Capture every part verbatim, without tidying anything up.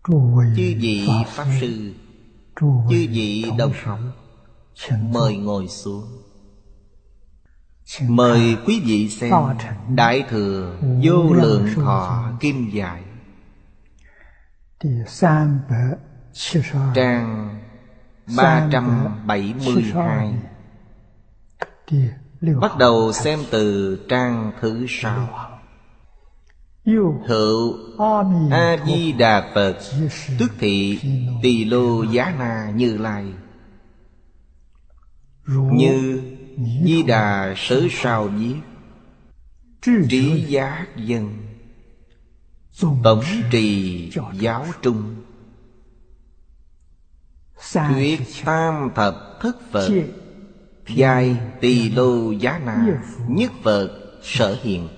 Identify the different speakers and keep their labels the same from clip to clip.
Speaker 1: Chư vị Pháp Sư, chư vị đồng học, mời ngồi xuống. Mời quý vị xem Đại Thừa Vô Lượng Thọ Kim Giải, trang ba trăm bảy mươi hai. Bắt đầu xem từ trang thứ sáu. Hữu A-di-đà Phật tức thị Tỳ Lô Giá Na Như Lai, như Di Đà Sớ Sao viết, trí giác dân, tổng trì giáo trung, thuyết tam thập thất Phật, giai Tỳ Lô Giá Na nhất Phật sở hiện.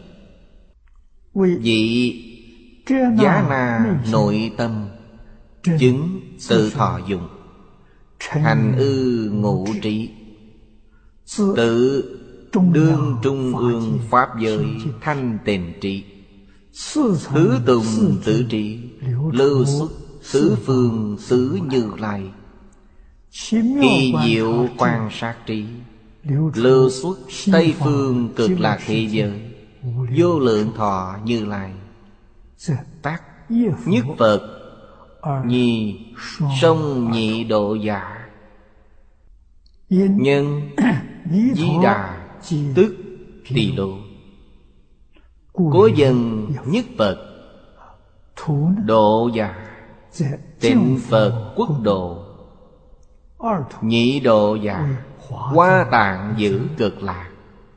Speaker 1: Vị Giá Na nội tâm, chứng tự thọ dụng, hành ư ngụ trí, tự đương trung ương pháp giới thanh tịnh trị, thứ tùng tự trị, lưu xuất tứ phương tứ Như Lai, kỳ diệu quan sát trí, lưu xuất tây phương cực lạc thế giới, vô lượng thọ Như Lai. Tác nhất Phật, nhi song nhị độ giả, nhân Di Đà tức Tỳ Lô, cố dân nhất Phật, độ giả tịnh Phật quốc độ, nhị độ giả Hoa Tạng giữ cực lạc,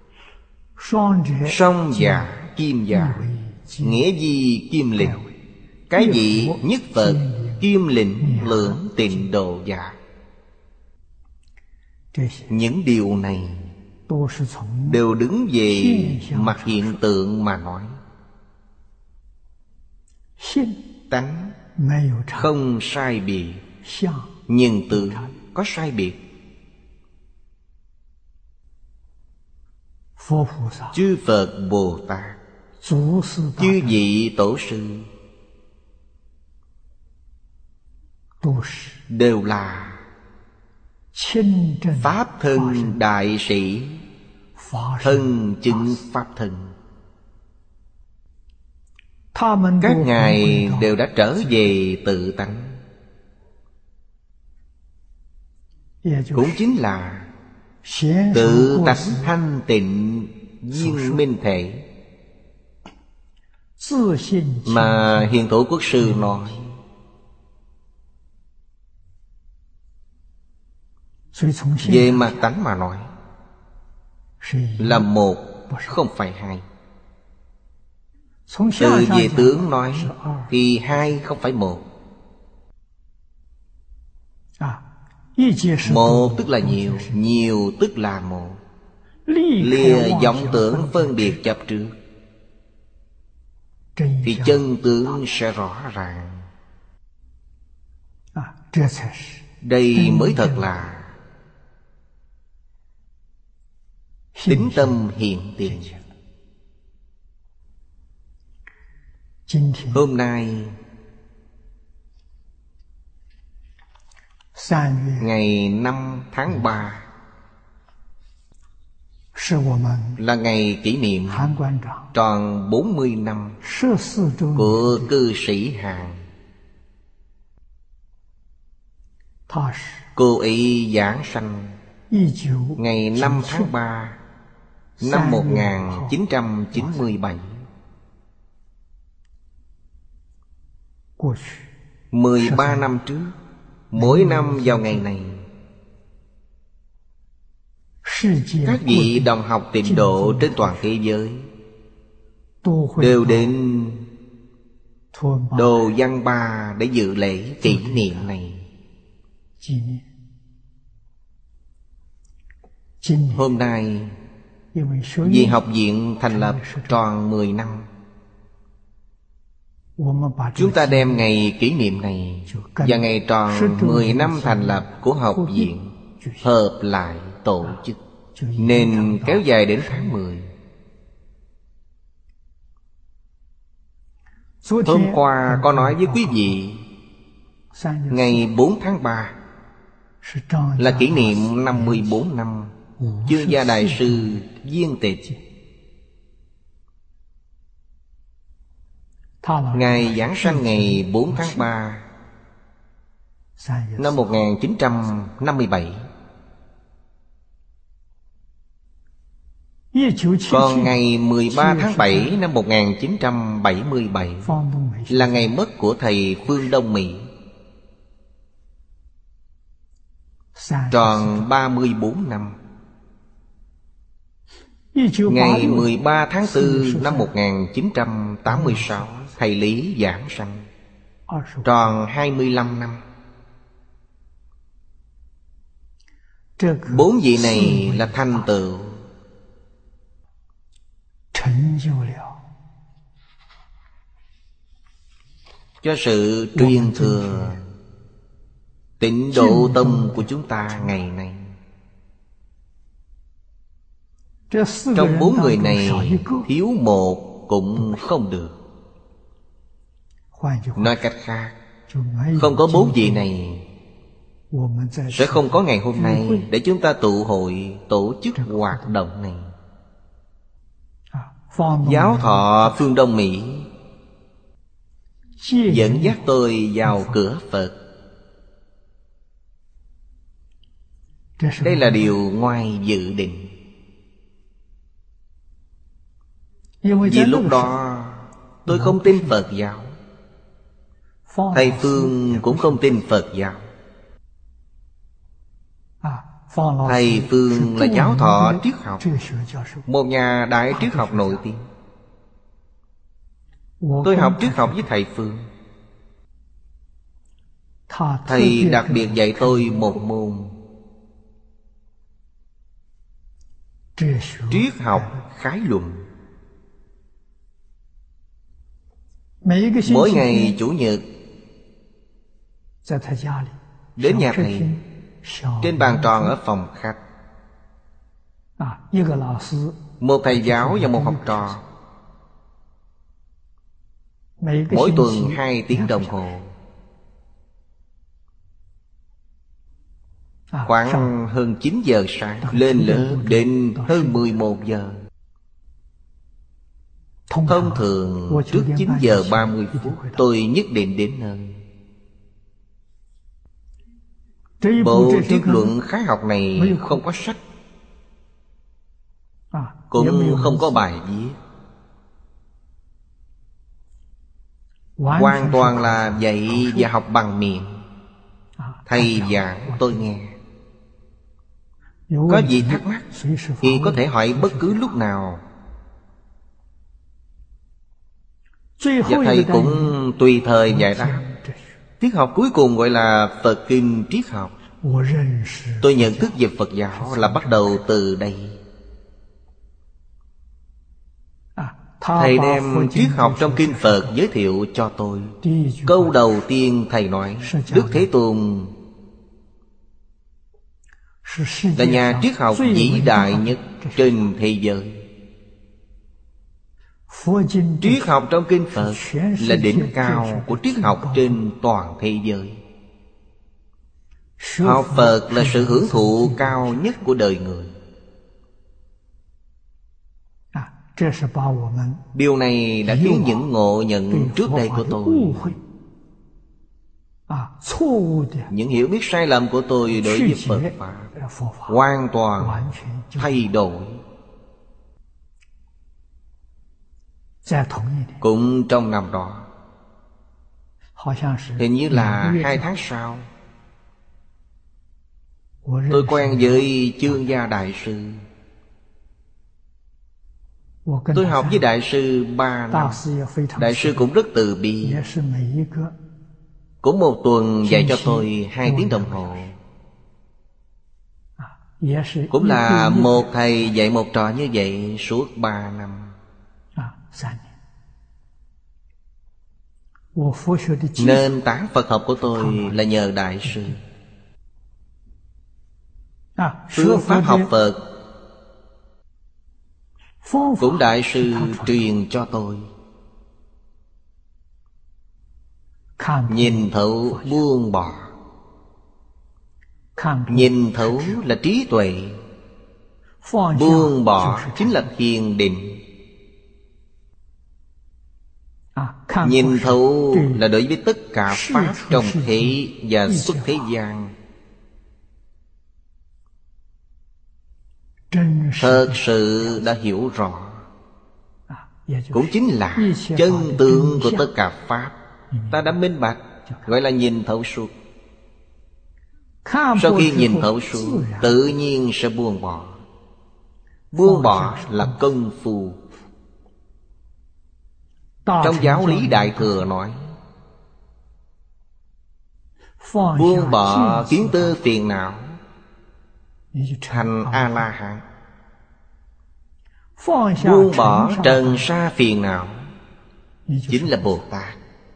Speaker 1: song giả kim giả nghĩa di kim lĩnh, cái gì nhất Phật kim lĩnh lưỡng tịnh độ giả. Những điều này đều đứng về mặt hiện tượng mà nói. Tánh không sai biệt, nhưng tượng có sai biệt. Chư Phật Bồ Tát, chư vị Tổ sư đều là Pháp thân đại sĩ, thân chứng Pháp thân. Các ngài đều đã trở về tự tánh, cũng chính là tự tánh thanh tịnh viên minh thể mà Hiền Thủ Quốc Sư nói. Về mặt tánh mà nói là một, không phải hai. Từ về tướng nói thì hai không phải một. Một tức là nhiều, nhiều tức là một. Lìa vọng tưởng phân biệt chấp trước thì chân tướng sẽ rõ ràng. Đây mới thật là tín tâm hiện tiền. Hôm nay ngày năm tháng ba là ngày kỷ niệm tròn bốn mươi năm của cư sĩ Hàn. Cô ấy giảng sanh ngày năm tháng ba năm một nghìn chín trăm chín mươi bảy. Mười ba năm trước, mỗi năm vào ngày này, các vị đồng học tịnh độ trên toàn thế giới đều đến Đồ Văn Ba để dự lễ kỷ niệm này. Hôm nay vì học viện thành lập tròn mười năm, chúng ta đem ngày kỷ niệm này và ngày tròn mười năm thành lập của học viện hợp lại tổ chức, nên kéo dài đến tháng mười. Hôm qua có nói với quý vị Ngày bốn tháng ba là kỷ niệm năm mươi bốn năm Chương Gia Đại Sư viên tịch. Ngài giảng sanh ngày bốn tháng ba năm một nghìn chín trăm năm mươi bảy. Còn ngày mười ba tháng bảy năm một nghìn chín trăm bảy mươi bảy là ngày mất của thầy Phương Đông Mỹ, tròn ba mươi bốn năm. Ngày mười ba tháng tư năm một nghìn chín trăm tám mươi sáu thầy Lý giảng sanh, tròn hai mươi lăm năm. Bốn vị này là thành tựu cho sự truyền thừa Tịnh Độ Tông của chúng ta ngày nay. Trong bốn người này thiếu một cũng không được. Nói cách khác, không có bốn vị này sẽ không có ngày hôm nay để chúng ta tụ hội tổ chức hoạt động này. Giáo thọ Phương Đông Mỹ dẫn dắt tôi vào cửa Phật. Đây là điều ngoài dự định. Vì lúc đó tôi không tin Phật giáo, thầy Phương cũng không tin Phật giáo. Thầy Phương là giáo thọ triết học, một nhà đại triết học nổi tiếng. Tôi học triết học với thầy Phương. Thầy đặc biệt dạy tôi một môn triết học khái luận. Mỗi ngày Chủ nhật đến nhà thầy, trên bàn tròn ở phòng khách, một thầy giáo và một học trò, mỗi tuần hai tiếng đồng hồ. Khoảng hơn chín giờ sáng lên lớp đến hơn mười một giờ. Thông thường trước chín giờ ba mươi phút tôi nhất định đến nơi. Bộ triết luận khái học này không có sách, cũng không có bài viết, hoàn toàn là dạy và học bằng miệng. Thầy giảng tôi nghe. Có gì thắc mắc thì có thể hỏi bất cứ lúc nào. Và thầy cũng tùy thời giải đáp. Triết học cuối cùng gọi là Phật Kinh triết học. Tôi nhận thức về Phật giáo là bắt đầu từ đây. Thầy đem triết học trong Kinh Phật giới thiệu cho tôi. Câu đầu tiên thầy nói, Đức Thế Tôn là nhà triết học vĩ đại nhất trên thế giới. Triết học trong Kinh Phật là đỉnh cao của triết học trên toàn thế giới. Học Phật là sự hưởng thụ cao nhất của đời người. Điều này đã khiến những ngộ nhận trước đây của tôi, những hiểu biết sai lầm của tôi đối với Phật Pháp hoàn toàn thay đổi. Cũng trong năm đó, hình như là hai tháng sau, tôi quen với Chương Gia Đại Sư. Tôi học với Đại Sư ba năm. Đại Sư cũng rất từ bi, cũng một tuần dạy cho tôi hai tiếng đồng hồ. Cũng là một thầy dạy một trò như vậy suốt ba năm. Nền tảng Phật học của tôi là nhờ Đại Sư. Phương pháp học Phật cũng Đại Sư truyền cho tôi. Nhìn thấu buông bỏ. Nhìn thấu là trí tuệ, buông bỏ chính là thiền định. Nhìn thấu là đối với tất cả pháp trong thế và xuất thế gian. Thật sự đã hiểu rõ, cũng chính là chân tướng của tất cả pháp. Ta đã minh bạch, gọi là nhìn thấu suốt. Sau khi nhìn thấu suốt, tự nhiên sẽ buông bỏ. Buông bỏ là công phu. Trong giáo lý Đại Thừa nói, buông bỏ kiến tư phiền não, thành A-la-hán. Buông bỏ trần sa phiền não, chính là Bồ Tát.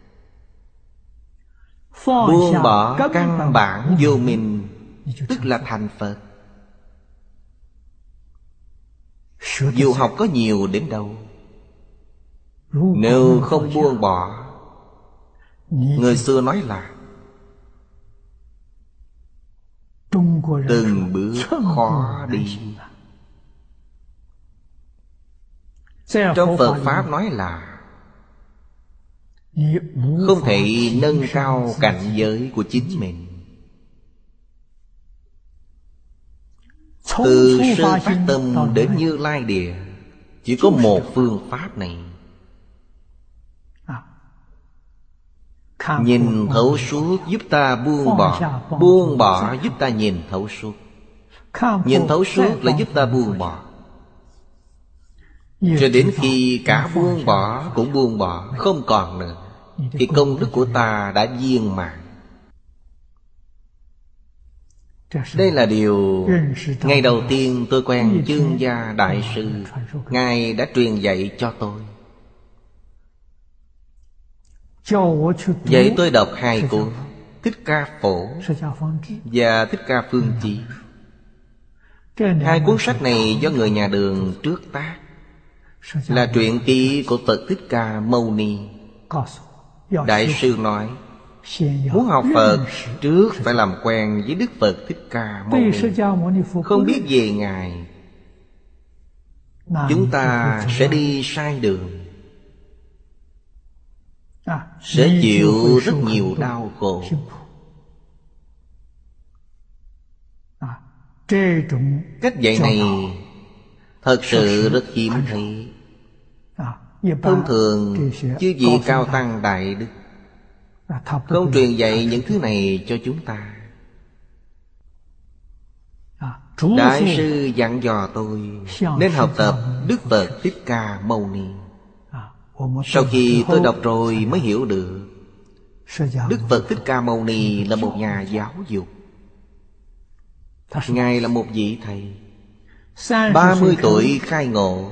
Speaker 1: Buông bỏ căn bản vô minh, tức là thành Phật. Dù học có nhiều đến đâu, nếu không buông bỏ, người xưa nói là từng bước khó đi. Trong Phật Pháp nói là không thể nâng cao cảnh giới của chính mình. Từ sơ phát tâm đến Như Lai Địa, chỉ có một phương pháp này. Nhìn thấu suốt giúp ta buông bỏ, buông bỏ giúp ta nhìn thấu suốt. Nhìn thấu suốt là giúp ta buông bỏ. Cho đến khi cả buông bỏ cũng buông bỏ, không còn nữa, thì công đức của ta đã viên mãn. Đây là điều ngày đầu tiên tôi quen Chương Gia Đại Sư, Ngài đã truyền dạy cho tôi. Vậy tôi đọc hai cuốn Thích Ca Phổ và Thích Ca Phương Chí. Hai cuốn sách này do người nhà Đường trước tác, là truyện ký của Phật Thích Ca Mâu Ni. Đại sư nói, muốn học Phật trước phải làm quen với Đức Phật Thích Ca Mâu Ni. Không biết về Ngài, chúng ta sẽ đi sai đường, sẽ chịu rất nhiều đau khổ. Cách dạy này thật sự rất hiếm thấy. Thông thường chư vị cao tăng đại đức không truyền dạy những thứ này cho chúng ta. Đại sư dặn dò tôi nên học tập Đức Phật Thích Ca Mâu Ni. Sau khi tôi đọc rồi mới hiểu được, Đức Phật Thích Ca Mâu Ni là một nhà giáo dục. Ngài là một vị thầy, ba mươi tuổi khai ngộ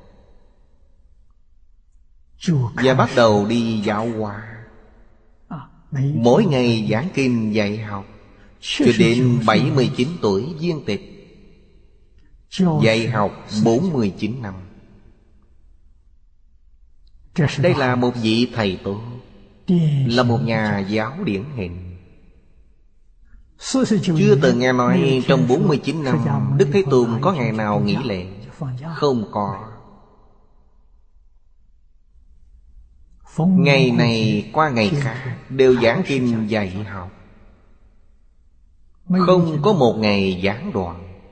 Speaker 1: và bắt đầu đi giáo hóa. Mỗi ngày giảng kinh dạy học, cho đến bảy mươi chín tuổi viên tịch. Dạy học bốn mươi chín năm. Đây là một vị thầy tốt, là một nhà giáo điển hình. Chưa từng nghe nói trong bốn mươi chín năm Đức Thế Tôn có ngày nào nghỉ lễ. Không có. Ngày này qua ngày khác đều giảng kinh dạy học, không có một ngày giảng đoạn.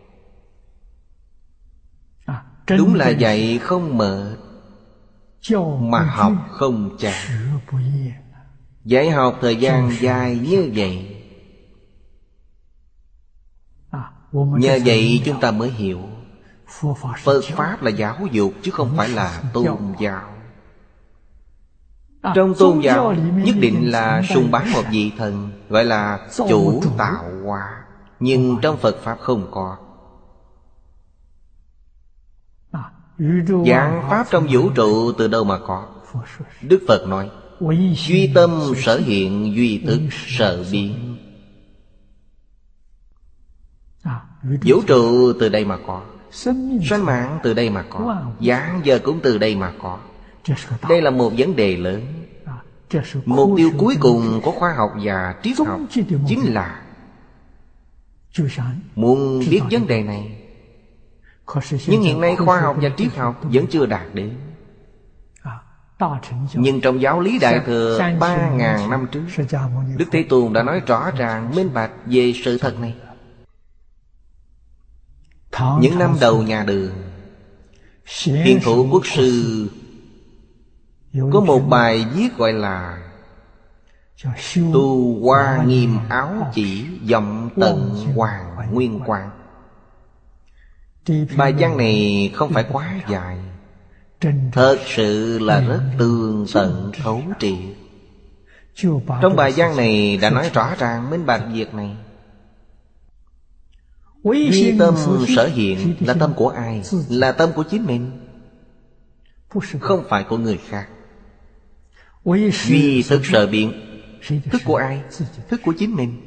Speaker 1: Đúng là dạy không mệt, mà học không chán. Dạy học thời gian dài như vậy. Nhờ vậy chúng ta mới hiểu Phật Pháp là giáo dục chứ không phải là tôn giáo. Trong tôn giáo nhất định là sùng bái một vị thần, gọi là chủ tạo hóa. Nhưng trong Phật Pháp không có. Giảng Pháp trong vũ trụ từ đâu mà có? Đức Phật nói, duy tâm sở hiện, duy thức sở biến. Vũ trụ từ đây mà có, sanh mạng từ đây mà có, giảng giờ cũng từ đây mà có. Đây là một vấn đề lớn. Mục tiêu cuối cùng của khoa học và triết học chính là muốn biết vấn đề này. Nhưng hiện nay khoa học và triết học vẫn chưa đạt đến. Nhưng trong giáo lý Đại Thừa ba ngàn năm trước, Đức Thế Tôn đã nói rõ ràng minh bạch về sự thật này. Những năm đầu nhà Đường, Hiền Thủ Quốc sư có một bài viết gọi là Tu Hoa Nghiêm Áo Chỉ Vọng Tận Hoàng Nguyên Quang. Bài văn này không phải quá dài, thật sự là rất tường tận thấu triệt. Trong bài văn này đã nói rõ ràng minh bạch việc này. Duy tâm sở hiện là tâm của ai? Là tâm của chính mình, không phải của người khác. Duy thức sở biến, thức của ai? Thức của chính mình.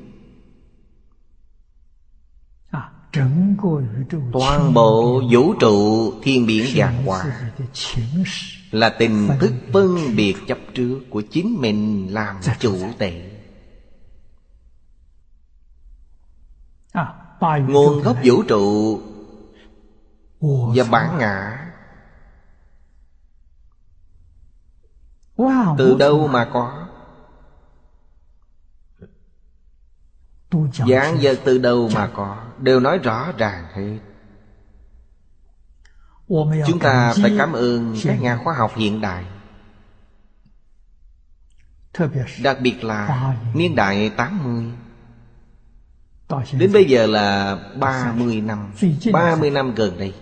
Speaker 1: Toàn bộ vũ trụ thiên biến vạn hóa là tình thức phân biệt chấp trước của chính mình làm chủ tệ. Nguồn gốc vũ trụ và bản ngã từ đâu mà có? Vạn vật từ đâu mà có? Đều nói rõ ràng hết. Chúng ta phải cảm ơn các nhà khoa học hiện đại, đặc biệt là niên đại tám mươi. Đến bây giờ là ba mươi năm. ba mươi năm gần đây,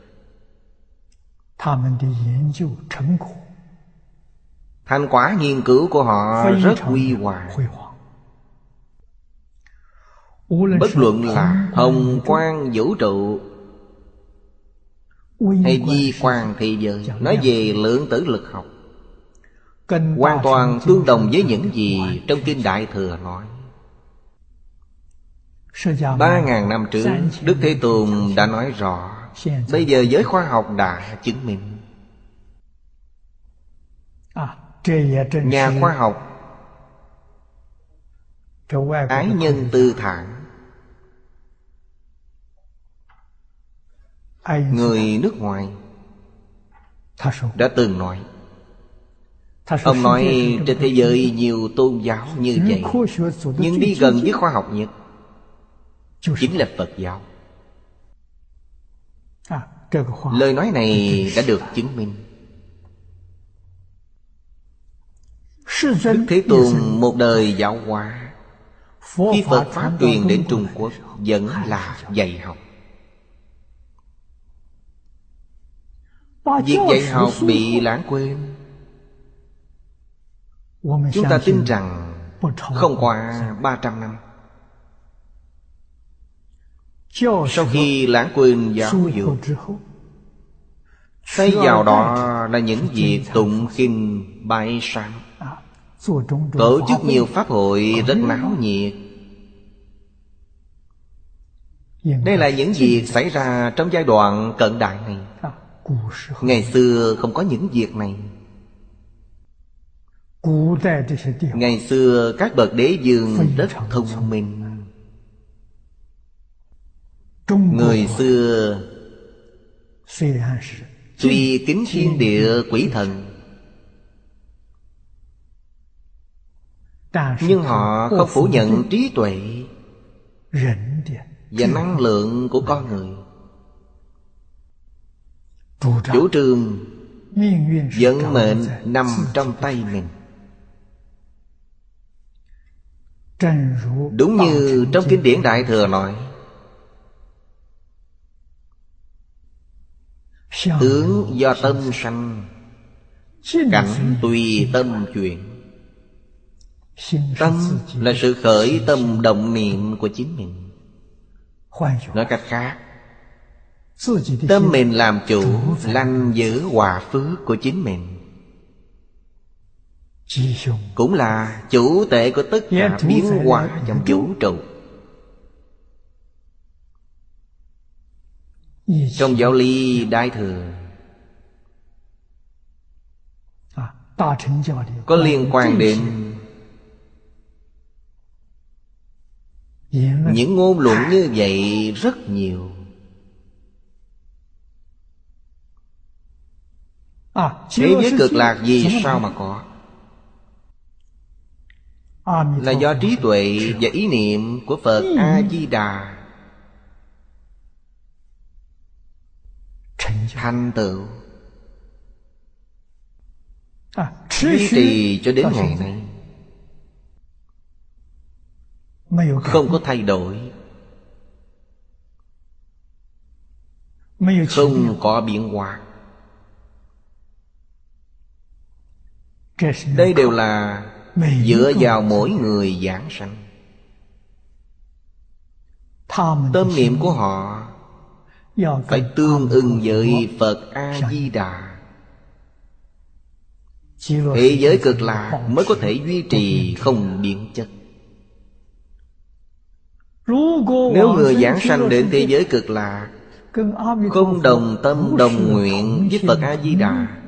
Speaker 1: thành quả nghiên cứu của họ rất huy hoàng. Bất luận là hồng quang vũ trụ hay di quang thế giới, nói về lượng tử lực học, hoàn toàn tương đồng với những gì trong Kinh Đại Thừa nói. Ba ngàn năm trước, Đức Thế Tôn đã nói rõ. Bây giờ giới khoa học đã chứng minh. Nhà khoa học ái nhân tư thản, người nước ngoài đã từng nói. Ông nói trên thế giới nhiều tôn giáo như vậy, nhưng đi gần với khoa học nhất chính là Phật giáo. Lời nói này đã được chứng minh. Đức Thế Tôn một đời giáo hóa, khi Phật Pháp truyền đến Trung Quốc vẫn là dạy học. Việc dạy học bị lãng quên. Chúng ta tin rằng không qua ba trăm năm, sau khi lãng quên giáo dục, thay vào đó là những việc tụng kinh bái sám, tổ chức nhiều pháp hội rất náo nhiệt. Đây là những việc xảy ra trong giai đoạn cận đại này. Ngày xưa không có những việc này. Ngày xưa các bậc đế vương rất thông minh. Người xưa tuy kính thiên địa quỷ thần, nhưng họ không phủ nhận trí tuệ và năng lượng của con người. Chủ trương vận mệnh nằm trong tay mình. Đúng như trong kinh điển Đại Thừa nói, tướng do tâm sanh, cảnh tùy tâm chuyển. Tâm là sự khởi tâm động niệm của chính mình. Nói cách khác, tâm mình làm chủ, lành giữ hòa phước của chính mình, cũng là chủ tể của tất cả biến hóa trong vũ trụ. Trong giáo lý Đại Thừa, có liên quan đến những ngôn luận như vậy rất nhiều. Thế giới cực lạc vì sao mà có? Là do trí tuệ và ý niệm của Phật A-di-đà thành tựu, duy trì cho đến ngày nay, không có thay đổi, không có biến hóa. Đây đều là dựa vào mỗi người giảng sanh. Tâm niệm của họ phải tương ưng với Phật A-di-đà, thế giới cực lạc mới có thể duy trì không biến chất. Nếu người giảng sanh đến thế giới cực lạc không đồng tâm đồng nguyện với Phật A-di-đà,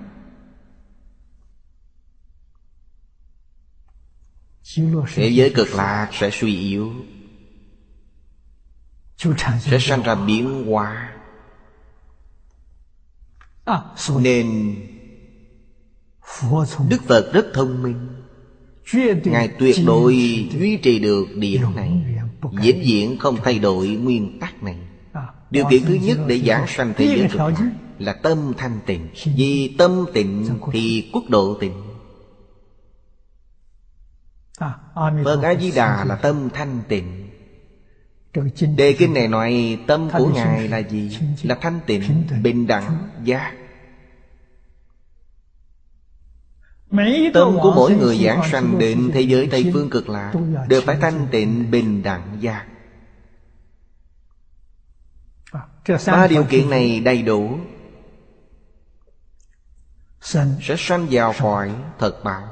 Speaker 1: thế giới cực lạc sẽ suy yếu, sẽ sanh ra biến hóa. Nên Đức Phật rất thông minh, Ngài tuyệt đối duy trì được điểm này, vĩnh viễn không thay đổi nguyên tắc này. Điều kiện thứ nhất để giảng sanh thế giới cực lạc là tâm thanh tịnh. Vì tâm tịnh thì quốc độ tịnh. Phật A-di-đà là tâm thanh tịnh. Đề kinh này nói tâm của Ngài là gì? Là thanh tịnh, bình đẳng, giác. Tâm của mỗi người giảng sanh đến thế giới Tây Phương cực lạc đều phải thanh tịnh, bình đẳng, giác. Ba điều kiện này đầy đủ sẽ sanh vào cõi thật báo.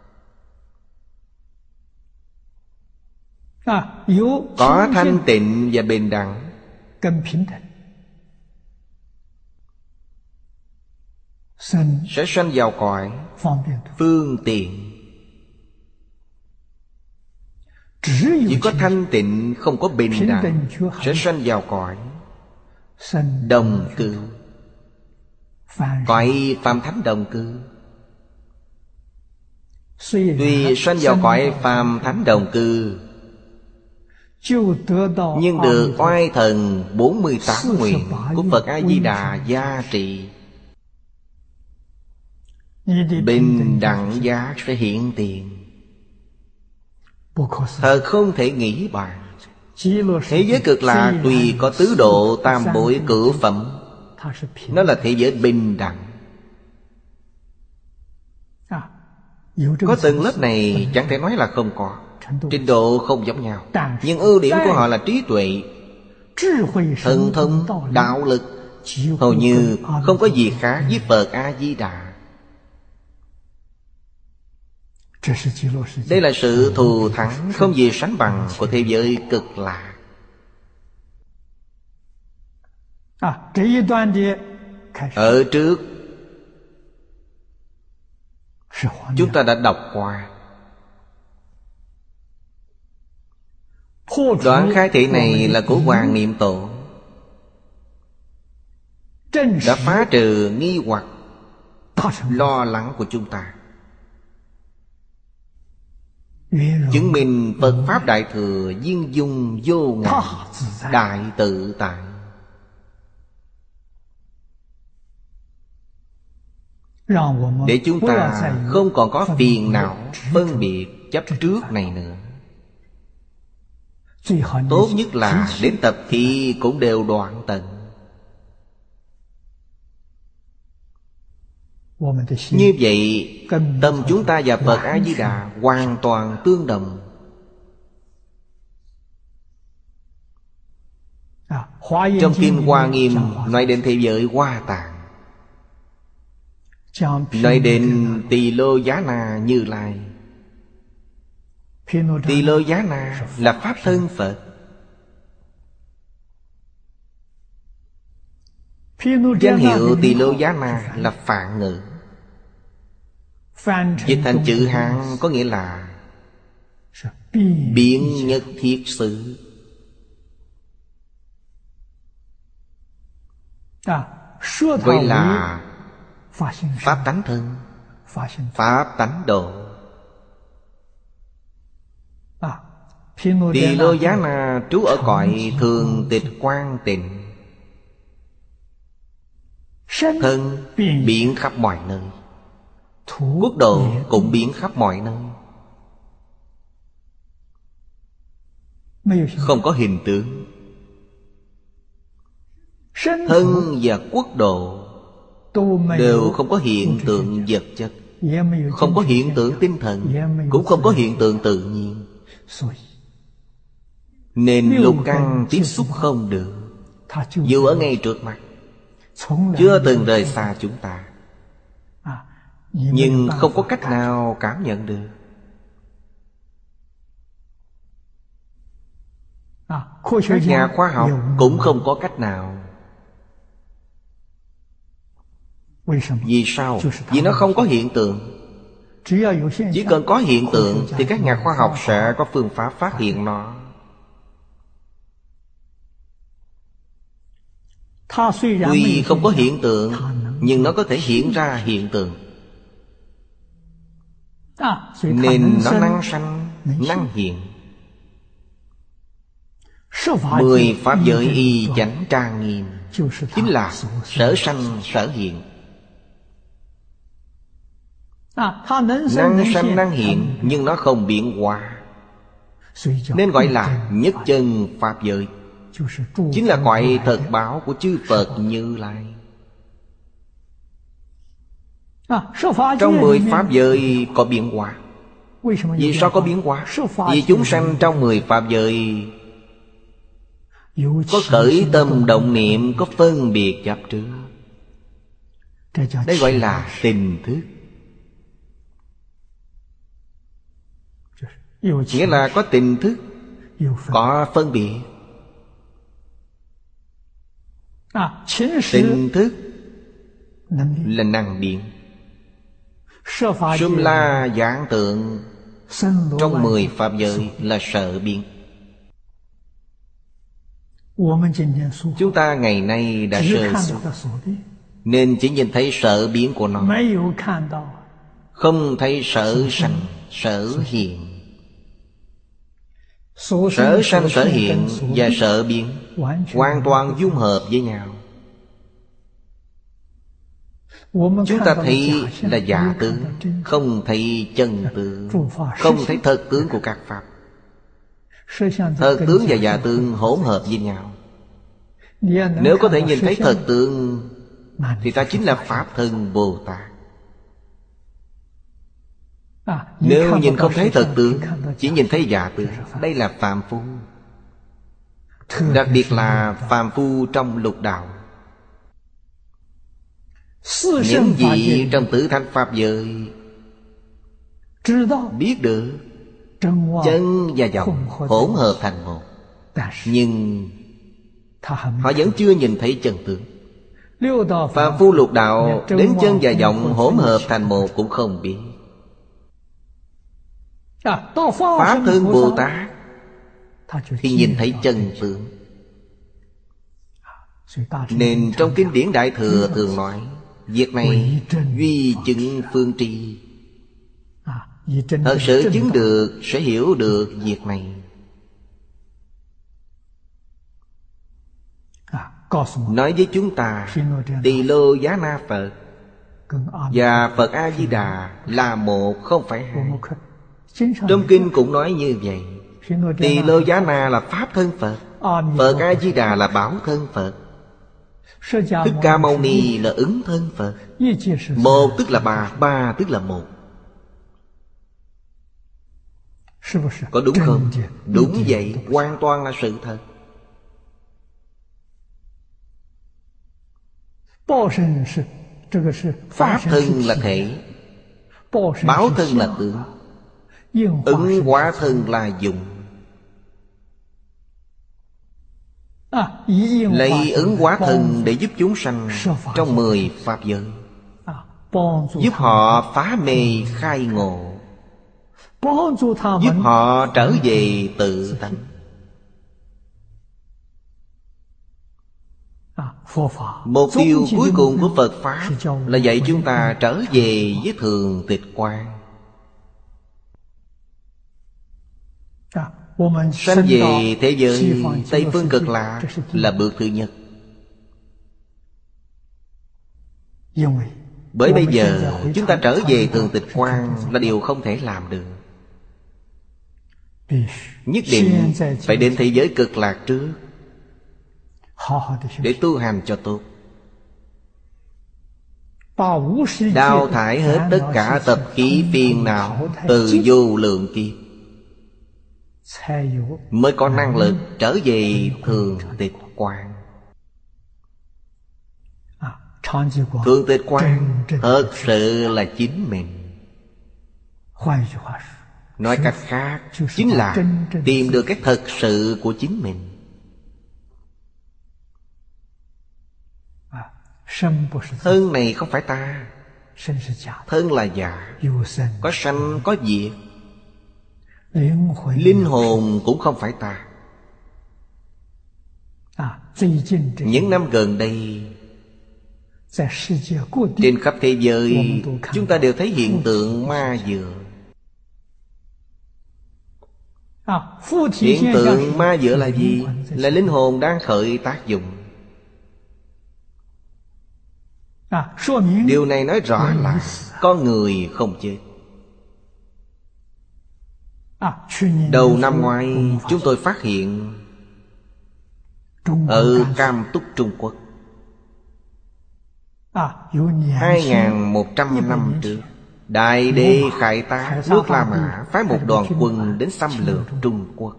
Speaker 1: Có thanh tịnh và bình đẳng sẽ sanh vào cõi phương tiện. Chỉ có thanh tịnh không có bình đẳng sẽ sanh vào cõi đồng cư, cõi phàm thánh đồng cư. Tuy sanh vào cõi phàm thánh đồng cư, nhưng được oai thần bốn mươi tám nguyện của Phật A-di-đà gia trị, bình đẳng giác sẽ hiện tiền. Thật không thể nghĩ bàn. Thế giới cực lạc tuy có tứ độ tam bội cửu phẩm, nó là thế giới bình đẳng. Có tầng lớp này chẳng thể nói là không có, trình độ không giống nhau, nhưng ưu điểm của họ là trí tuệ, thần thông, đạo lực hầu như không có gì khác với Phật A-di-đà. Đây là sự thù thắng không gì sánh bằng của thế giới cực lạc. Ở trước chúng ta đã đọc qua đoạn khai thị này là của Hoàng Niệm Tổ, đã phá trừ nghi hoặc lo lắng của chúng ta, chứng minh Phật Pháp Đại Thừa viên dung vô ngại, đại tự tại. Để chúng ta không còn có phiền não phân biệt chấp trước này nữa. Tốt nhất là đến tập thi cũng đều đoạn tận. Như vậy tâm chúng ta và Phật A-di-đà hoàn toàn tương đồng. Trong Kinh Hoa Nghiêm nói đến thế giới Hoa Tạng, nói đến Tỳ Lô Giá Na Như Lai. Tỳ Lô Giá Na là Pháp thân Phật. Danh hiệu Tỳ Lô Giá Na là Phạn ngữ. Dịch thành chữ Hán có nghĩa là biện nhất thiết sự. Gọi là pháp tánh thân, pháp tánh độ. Tỳ Lô Giá Na trú ở cõi thường tịch quang tịnh, thân biến khắp mọi nơi, quốc độ cũng biến khắp mọi nơi. Không có hình tướng. Thân và quốc độ đều không có hiện tượng vật chất, không có hiện tượng tinh thần, cũng không có hiện tượng tự nhiên, nên lục căn tiếp xúc không được. Dù ở ngay trước mặt, chưa từng rời xa chúng ta, nhưng không có cách nào cảm nhận được. Các nhà khoa học cũng không có cách nào. Vì sao? Vì nó không có hiện tượng. Chỉ cần có hiện tượng thì các nhà khoa học sẽ có phương pháp phát hiện nó. Tuy không có hiện tượng, nhưng nó có thể hiện ra hiện tượng. Nên nó năng sanh, năng hiện. Mười pháp giới y chánh trang nghiêm chính là sở sanh sở hiện. Năng sanh năng hiện, nhưng nó không biến hóa, nên gọi là nhất chân pháp giới. Chính là cõi thật báo của chư Phật Như Lai. Trong mười pháp giới có biến hóa. Vì sao có biến hóa? Vì chúng sanh trong mười pháp giới có khởi tâm động niệm, có phân biệt chấp trước. Đây gọi là tình thức. Nghĩa là có tình thức, có phân biệt. Tình thức là năng biến. Sum la giảng tượng trong mười pháp giới là sợ biến. Chúng ta ngày nay đã sơ xuất, nên chỉ nhìn thấy sở biến của nó, không thấy sở sanh, sở hiện. Sở sanh sở hiện và sở biến hoàn toàn dung hợp với nhau. Chúng ta thấy là giả tướng, không thấy chân tướng, không thấy thật tướng của các pháp. Thật tướng và giả tướng hỗn hợp với nhau. Nếu có thể nhìn thấy thật tướng thì ta chính là Pháp Thân Bồ Tát. Nếu nhìn không thấy thật tướng, chỉ nhìn thấy giả tướng, đây là phàm phu. Đặc biệt là phàm phu trong lục đạo. Những gì trong tứ thánh pháp giới biết được chân và vọng hỗn hợp thành một, nhưng họ vẫn chưa nhìn thấy chân tướng. Phàm phu lục đạo đến chân và vọng hỗn hợp thành một cũng không biết. Pháp Thân Bồ Tát thì nhìn thấy chân tướng. Nên trong kinh điển Đại Thừa thường nói việc này duy chứng phương tri. Thật sự chứng được sẽ hiểu được việc này. Nói với chúng ta Tỳ Lô Giá Na Phật và Phật A-di-đà là một, không phải hai. Trong kinh cũng nói như vậy. Tỳ Lô Giá Na là Pháp Thân Phật, Phật A-di-đà là Bảo Thân Phật, Thích Ca Mâu Ni là Ứng Thân Phật. Một tức là ba, ba tức là một. Có đúng không? Đúng vậy, hoàn toàn là sự thật. Pháp thân là thể, báo thân là tướng, ứng hóa thân là dụng. Lấy ứng hóa thân để giúp chúng sanh trong mười pháp giới. giúp họ phá mê khai ngộ, giúp họ trở về tự tánh. Mục tiêu cuối cùng của Phật Pháp là dạy chúng ta trở về với thường tịch quan. Sanh về thế giới Tây Phương Cực Lạc là bước thứ nhất. Bởi bây giờ chúng ta trở về thường tịch quan là điều không thể làm được. Nhất định phải đến thế giới cực lạc trước để tu hành cho tốt, đào thải hết tất cả tập khí phiền não từ vô lượng kiếp, mới có năng lực trở về thường tịch quan. Thường tịch quan thật sự là chính mình. Nói cách khác, chính là tìm được cái thật sự của chính mình. Thân này không phải ta, thân là giả, có sanh có diệt. Linh hồn cũng không phải ta. Những năm gần đây, trên khắp thế giới, chúng ta đều thấy hiện tượng ma dựa. Hiện tượng ma dựa là gì? Là linh hồn đang khởi tác dụng. Điều này nói rõ là con người không chết. Đầu năm ngoái chúng tôi phát hiện ở Cam Túc, Trung Quốc, hai nghìn một trăm năm trước, Đại đế Khải Tá nước La Mã phái một đoàn quân đến xâm lược Trung Quốc.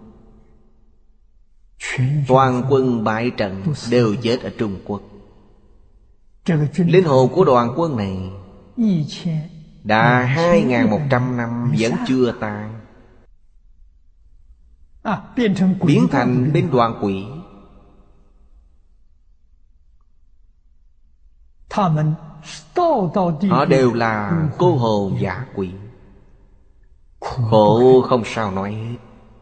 Speaker 1: Toàn quân bại trận, đều chết ở Trung Quốc. Linh hồn của đoàn quân này đã hai nghìn một trăm năm vẫn chưa tan, biến thành bên đoàn quỷ. Họ đều là cô hồn giả quỷ, khổ không sao nói hết.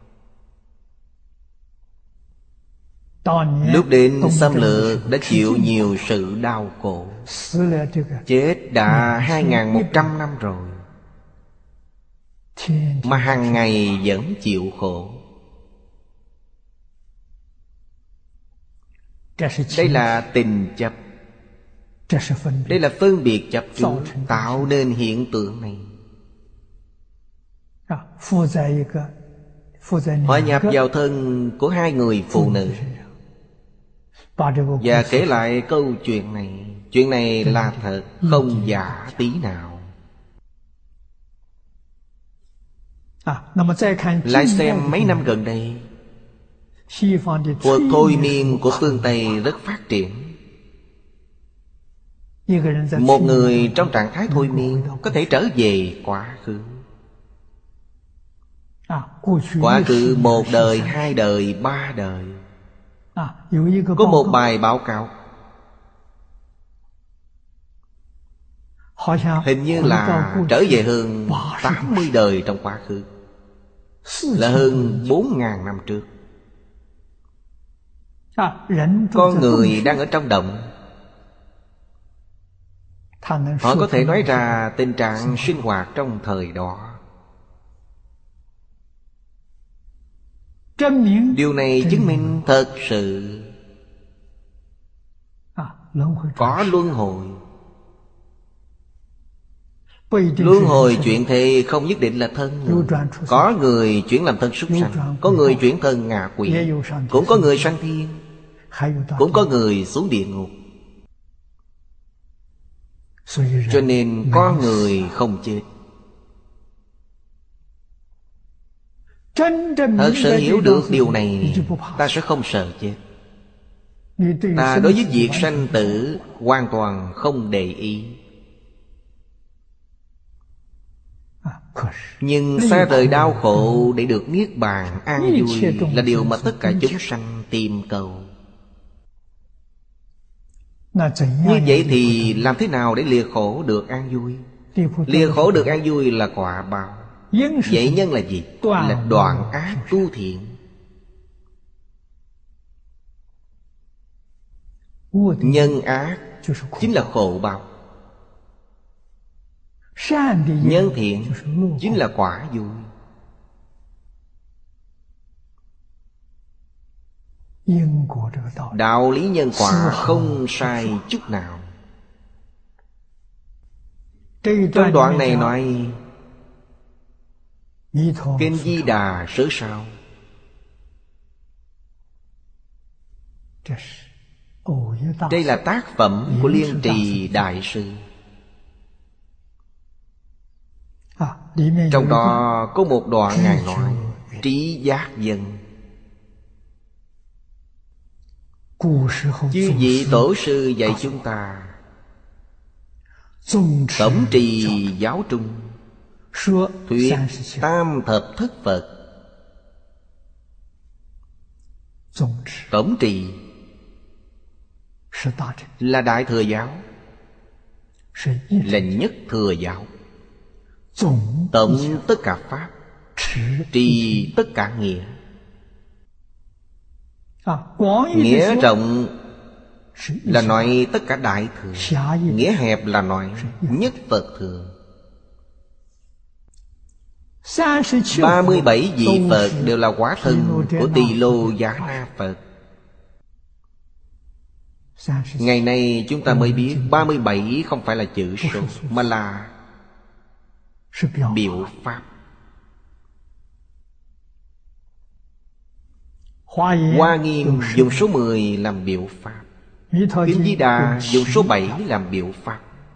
Speaker 1: Lúc đến xâm lược đã chịu nhiều sự đau khổ. Chết đã hai nghìn một trăm năm rồi, mà hàng ngày vẫn chịu khổ. Đây là tình chấp, đây là phân biệt chấp trước tạo nên hiện tượng này. Họ nhập vào thân của hai người phụ nữ và kể lại câu chuyện này. Chuyện này là thật, không giả tí nào. Lại xem mấy năm gần đây, cuộc thôi miên của phương Tây rất phát triển. Một người trong trạng thái thôi miên có thể trở về quá khứ. Quá khứ một đời, hai đời, ba đời. Có một bài báo cáo, hình như là trở về hơn tám mươi đời trong quá khứ, là hơn bốn ngàn năm trước. Con người đang ở trong động, họ có thể nói ra tình trạng sinh hoạt trong thời đó. Điều này chứng minh thật sự có luân hồi. Luân hồi chuyển thế không nhất định là thân người. Có người chuyển làm thân súc sanh, có người chuyển thân ngạ quỷ, cũng có người sanh thiên, cũng có người xuống địa ngục. Cho nên có người không chết. Thật sự hiểu được điều này, ta sẽ không sợ chết. Ta đối với việc sanh tử hoàn toàn không để ý. Nhưng xa rời đau khổ để được niết bàn an vui là điều mà tất cả chúng sanh tìm cầu. Như vậy thì làm thế nào để lìa khổ được an vui? Lìa khổ được an vui là quả báo. Vậy nhân là gì? Là đoạn ác tu thiện. Nhân ác chính là khổ báo. Nhân thiện chính là quả vui. Đạo lý nhân quả không sai chút nào. Trong đoạn này nói Kinh Di Đà sớ sao. Đây là tác phẩm của Liên Trì Đại Sư. Trong đó có một đoạn Ngài nói trí giác dân. Chư vị tổ sư dạy chúng ta tổng trì giáo trung, thuyết tam thập thất Phật. Tổng trì là Đại Thừa Giáo, là nhất thừa giáo. Tổng tất cả pháp, trì tất cả nghĩa. Nghĩa rộng là nói tất cả Đại Thừa, nghĩa hẹp là nói nhất Phật Thừa. Ba mươi bảy vị Phật đều là quả thân của Tỳ Lô Giá Na Phật. Ngày nay chúng ta mới biết ba mươi bảy không phải là chữ số, mà là biểu pháp. Hoa Nghiêm dùng số mười làm biểu pháp, Kinh Di Đà dùng số bảy làm biểu pháp.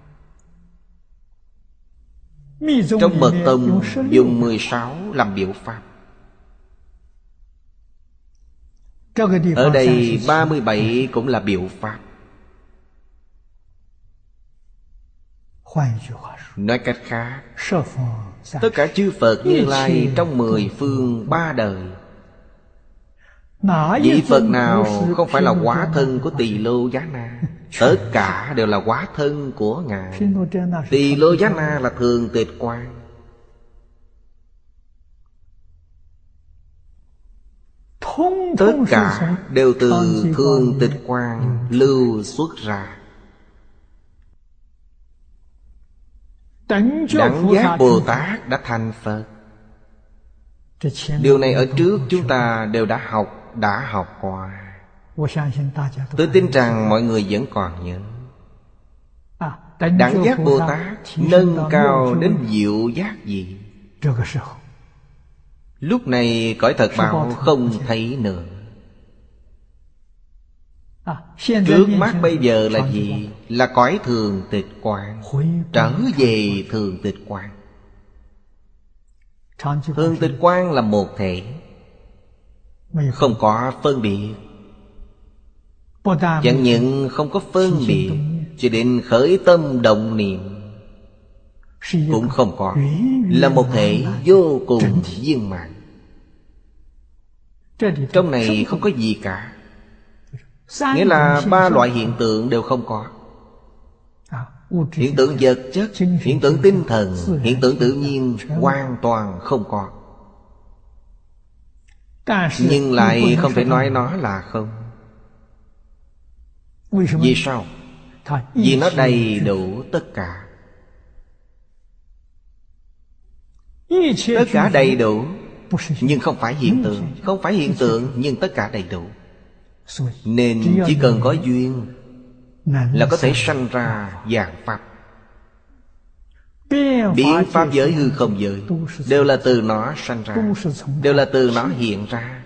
Speaker 1: Trong Mật Tông dùng mười sáu làm biểu pháp. Ở đây ba mươi bảy cũng là biểu pháp. Nói cách khác, tất cả chư Phật Như Lai trong mười phương ba đời, vị Phật nào không phải là hóa thân của Tỳ Lô Giá Na? Tất cả đều là hóa thân của Ngài. Tỳ Lô Giá Na là Thường Tịch Quang. Tất cả đều từ Thường Tịch Quang lưu xuất ra. Đẳng Giác Bồ Tát đã thành Phật. Điều này ở trước chúng ta đều đã học, đã học qua. Tôi tin rằng mọi người vẫn còn nhớ. Đẳng Giác Bồ Tát nâng cao đến diệu giác gì? Lúc này cõi thật báo không thấy nữa. Trước mắt bây giờ là gì? Là cõi Thường Tịch Quang, trở về Thường Tịch Quang. Thường Tịch Quang là một thể, không có phân biệt. Chẳng những không có phân biệt, cho đến khởi tâm động niệm cũng không có, là một thể vô cùng viên mãn. Trong này không có gì cả. Nghĩa là ba loại hiện tượng đều không có. Hiện tượng vật chất, hiện tượng tinh thần, hiện tượng tự nhiên hoàn toàn không có. Nhưng lại không thể nói nó là không. Vì sao? Vì nó đầy đủ tất cả. Tất cả đầy đủ, nhưng không phải hiện tượng. Không phải hiện tượng, nhưng tất cả đầy đủ. Nên chỉ cần có duyên là có thể sanh ra vạn pháp. Biến pháp giới hư không giới đều là từ nó sanh ra, đều là từ nó hiện ra.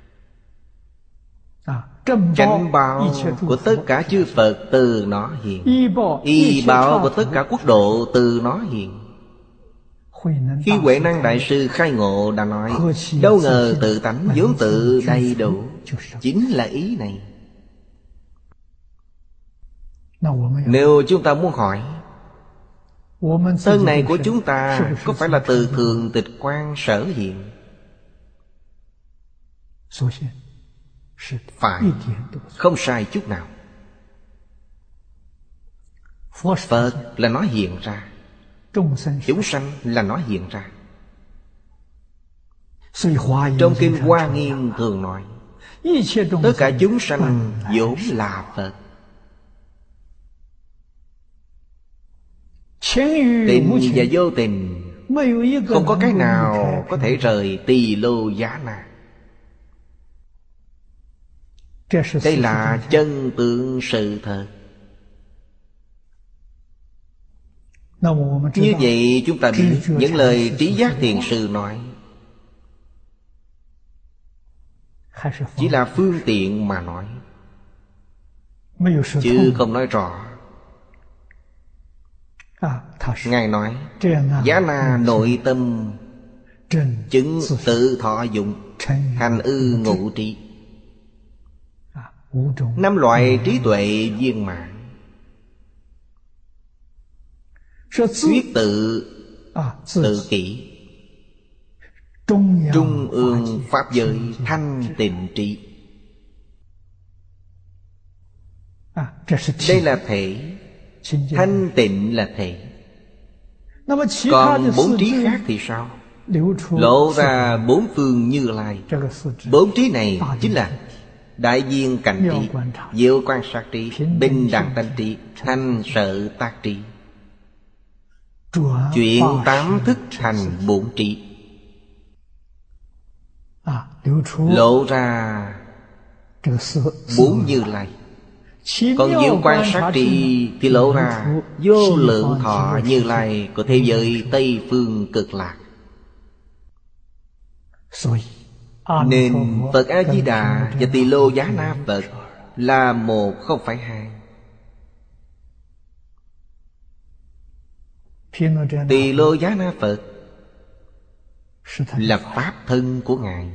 Speaker 1: Chánh báo của tất cả chư Phật từ nó hiện, y báo của tất cả quốc độ từ nó hiện. Khi Huệ Năng Đại Sư khai ngộ đã nói, đâu ngờ tự tánh vốn tự đầy đủ. Chính là ý này. Nếu chúng ta muốn hỏi, thân này của chúng ta có phải là từ Thường Tịch Quang sở hiện? Phải, không sai chút nào. Phật là nó hiện ra, chúng sanh là nó hiện ra. Trong kinh Hoa Nghiêm thường nói tất cả chúng sanh vốn là Phật. Tình và vô tình không có cái nào có thể rời tỳ lô giá na. Đây là chân tướng sự thật. Như vậy chúng ta biết những lời Trí Giác Thiền Sư nói chỉ là phương tiện mà nói, chứ không nói rõ. Ngài nói giá na nội tâm chứng tự thọ dụng, hành ư ngụ trí. Năm loại trí tuệ viên mãn. Thuyết tự, tự kỷ, trung ương pháp giới thanh tịnh trí. Đây là thể, thanh tịnh là thể. Còn bốn trí khác thì sao? Lộ ra bốn phương Như Lai. Bốn trí này chính là đại viên cảnh trí, diệu quan sát trí, bình đẳng tánh trí, thanh sợ tác trí. Chuyển tám thức thành bốn trí, lộ ra bốn Như Lai. Còn diệu quan sát trí thì lộ ra vô lượng thọ Như Lai của thế giới Tây Phương Cực Lạc. Nên Phật A-di-đà và Tỳ Lô Giá Na Phật là một không phải hai. Tỳ Lô Giá Na Phật là pháp thân của Ngài,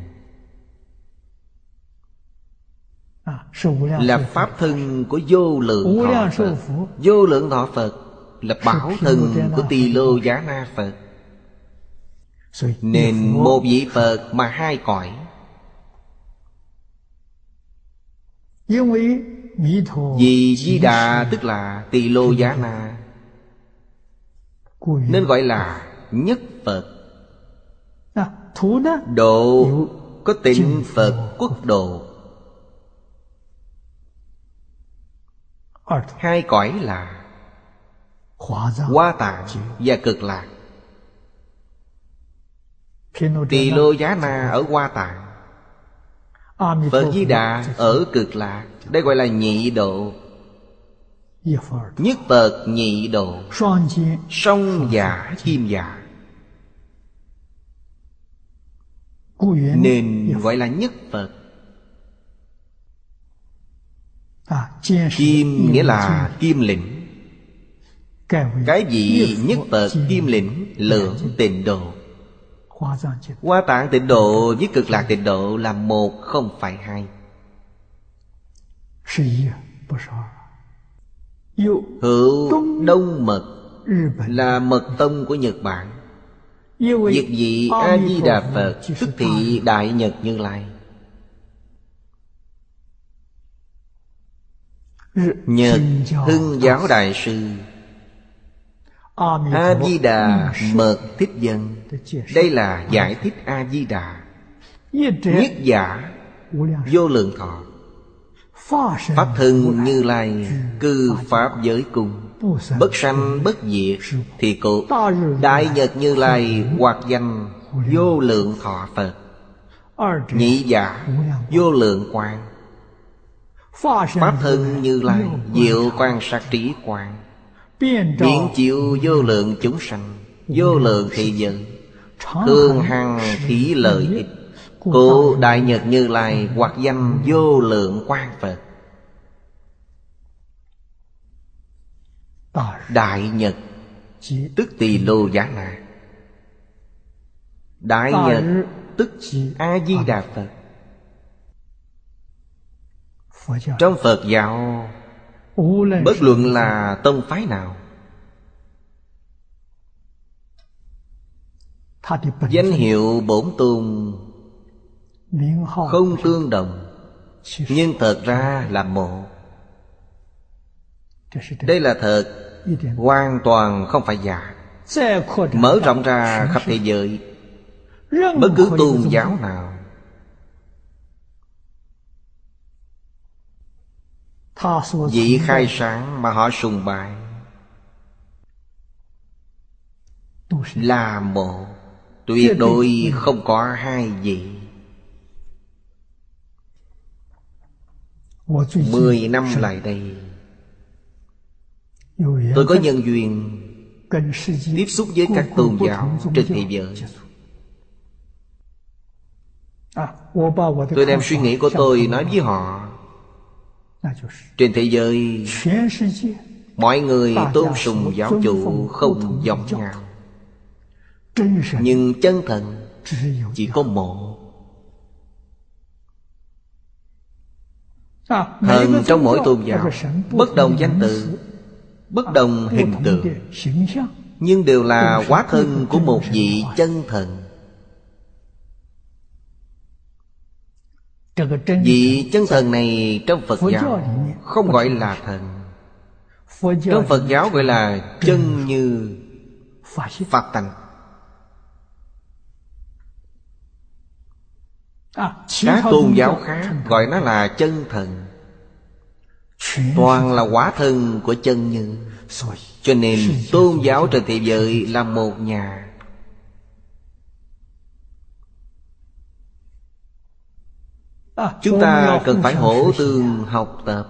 Speaker 1: là pháp thân của vô lượng thọ Phật. Vô lượng thọ Phật là bảo thân của Tỳ Lô Giá Na Phật. Nên một vị Phật mà hai cõi. Vì Di Đà tức là Tỳ Lô Giá Na, nên gọi là nhất Phật. Độ có tịnh Phật quốc độ. Hai cõi là Hoa Tạng và Cực Lạc. Tỳ Lô Giá Na ở Hoa Tạng, Phật Di Đà ở Cực Lạc. Đây gọi là nhị độ. Nhất Phật nhị độ, song giả kim giả, nên gọi là nhất Phật. Kim nghĩa là kim lĩnh. Cái gì nhất Phật kim lĩnh lượng tịnh độ. Hoa Tạng tịnh độ với Cực Lạc tịnh độ là một không phải hai. Hữu Đông Mật là mật tông của Nhật Bản. Việc vị A-di-đà Phật tức thị Đại Nhật Như Lai. Nhật Hưng Giáo Đại Sư A-di-đà Mật Thích Dân. Đây là giải thích A-di-đà. Nhất giả vô lượng thọ, pháp thân Như Lai cư pháp giới cung, bất sanh bất diệt thì cụ Đại Nhật Như Lai hoặc danh vô lượng thọ Phật. Nhị giả vô lượng quang, pháp thân Như Lai diệu quan sát trí quang, biến chiếu vô lượng chúng sanh, vô lượng thế giới, thường hằng thí lợi ích. Cụ Đại Nhật Như Lai hoặc danh vô lượng quang Phật. Đại Nhật tức Tỳ Lô Giá Na. Đại Nhật tức A-di-đà Phật. Trong Phật giáo, bất luận là tông phái nào, danh hiệu bổn tôn không tương đồng, nhưng thật ra là một. Đây là thật, hoàn toàn không phải giả. Mở rộng ra khắp thế giới, bất cứ tôn giáo nào, vị khai sáng mà họ sùng bái là một, tuyệt đối không có hai vị. Mười năm lại đây, tôi có nhân duyên tiếp xúc với các tôn giáo trên thế giới. Tôi đem suy nghĩ của tôi nói với họ. Trên thế giới, mọi người tôn sùng giáo chủ không giống nhau, nhưng chân thần chỉ có một. Thần trong mỗi tôn giáo bất đồng danh tự, bất đồng hình tượng, nhưng đều là hóa thân của một vị chân thần. Vị chân thần này trong Phật giáo không gọi là thần. Trong Phật giáo gọi là chân như Pháp tánh. Các tôn giáo khác gọi nó là chân thần, toàn là hóa thân của chân như. Cho nên tôn giáo trên thế giới là một nhà. Chúng ta cần phải hỗ tương học tập.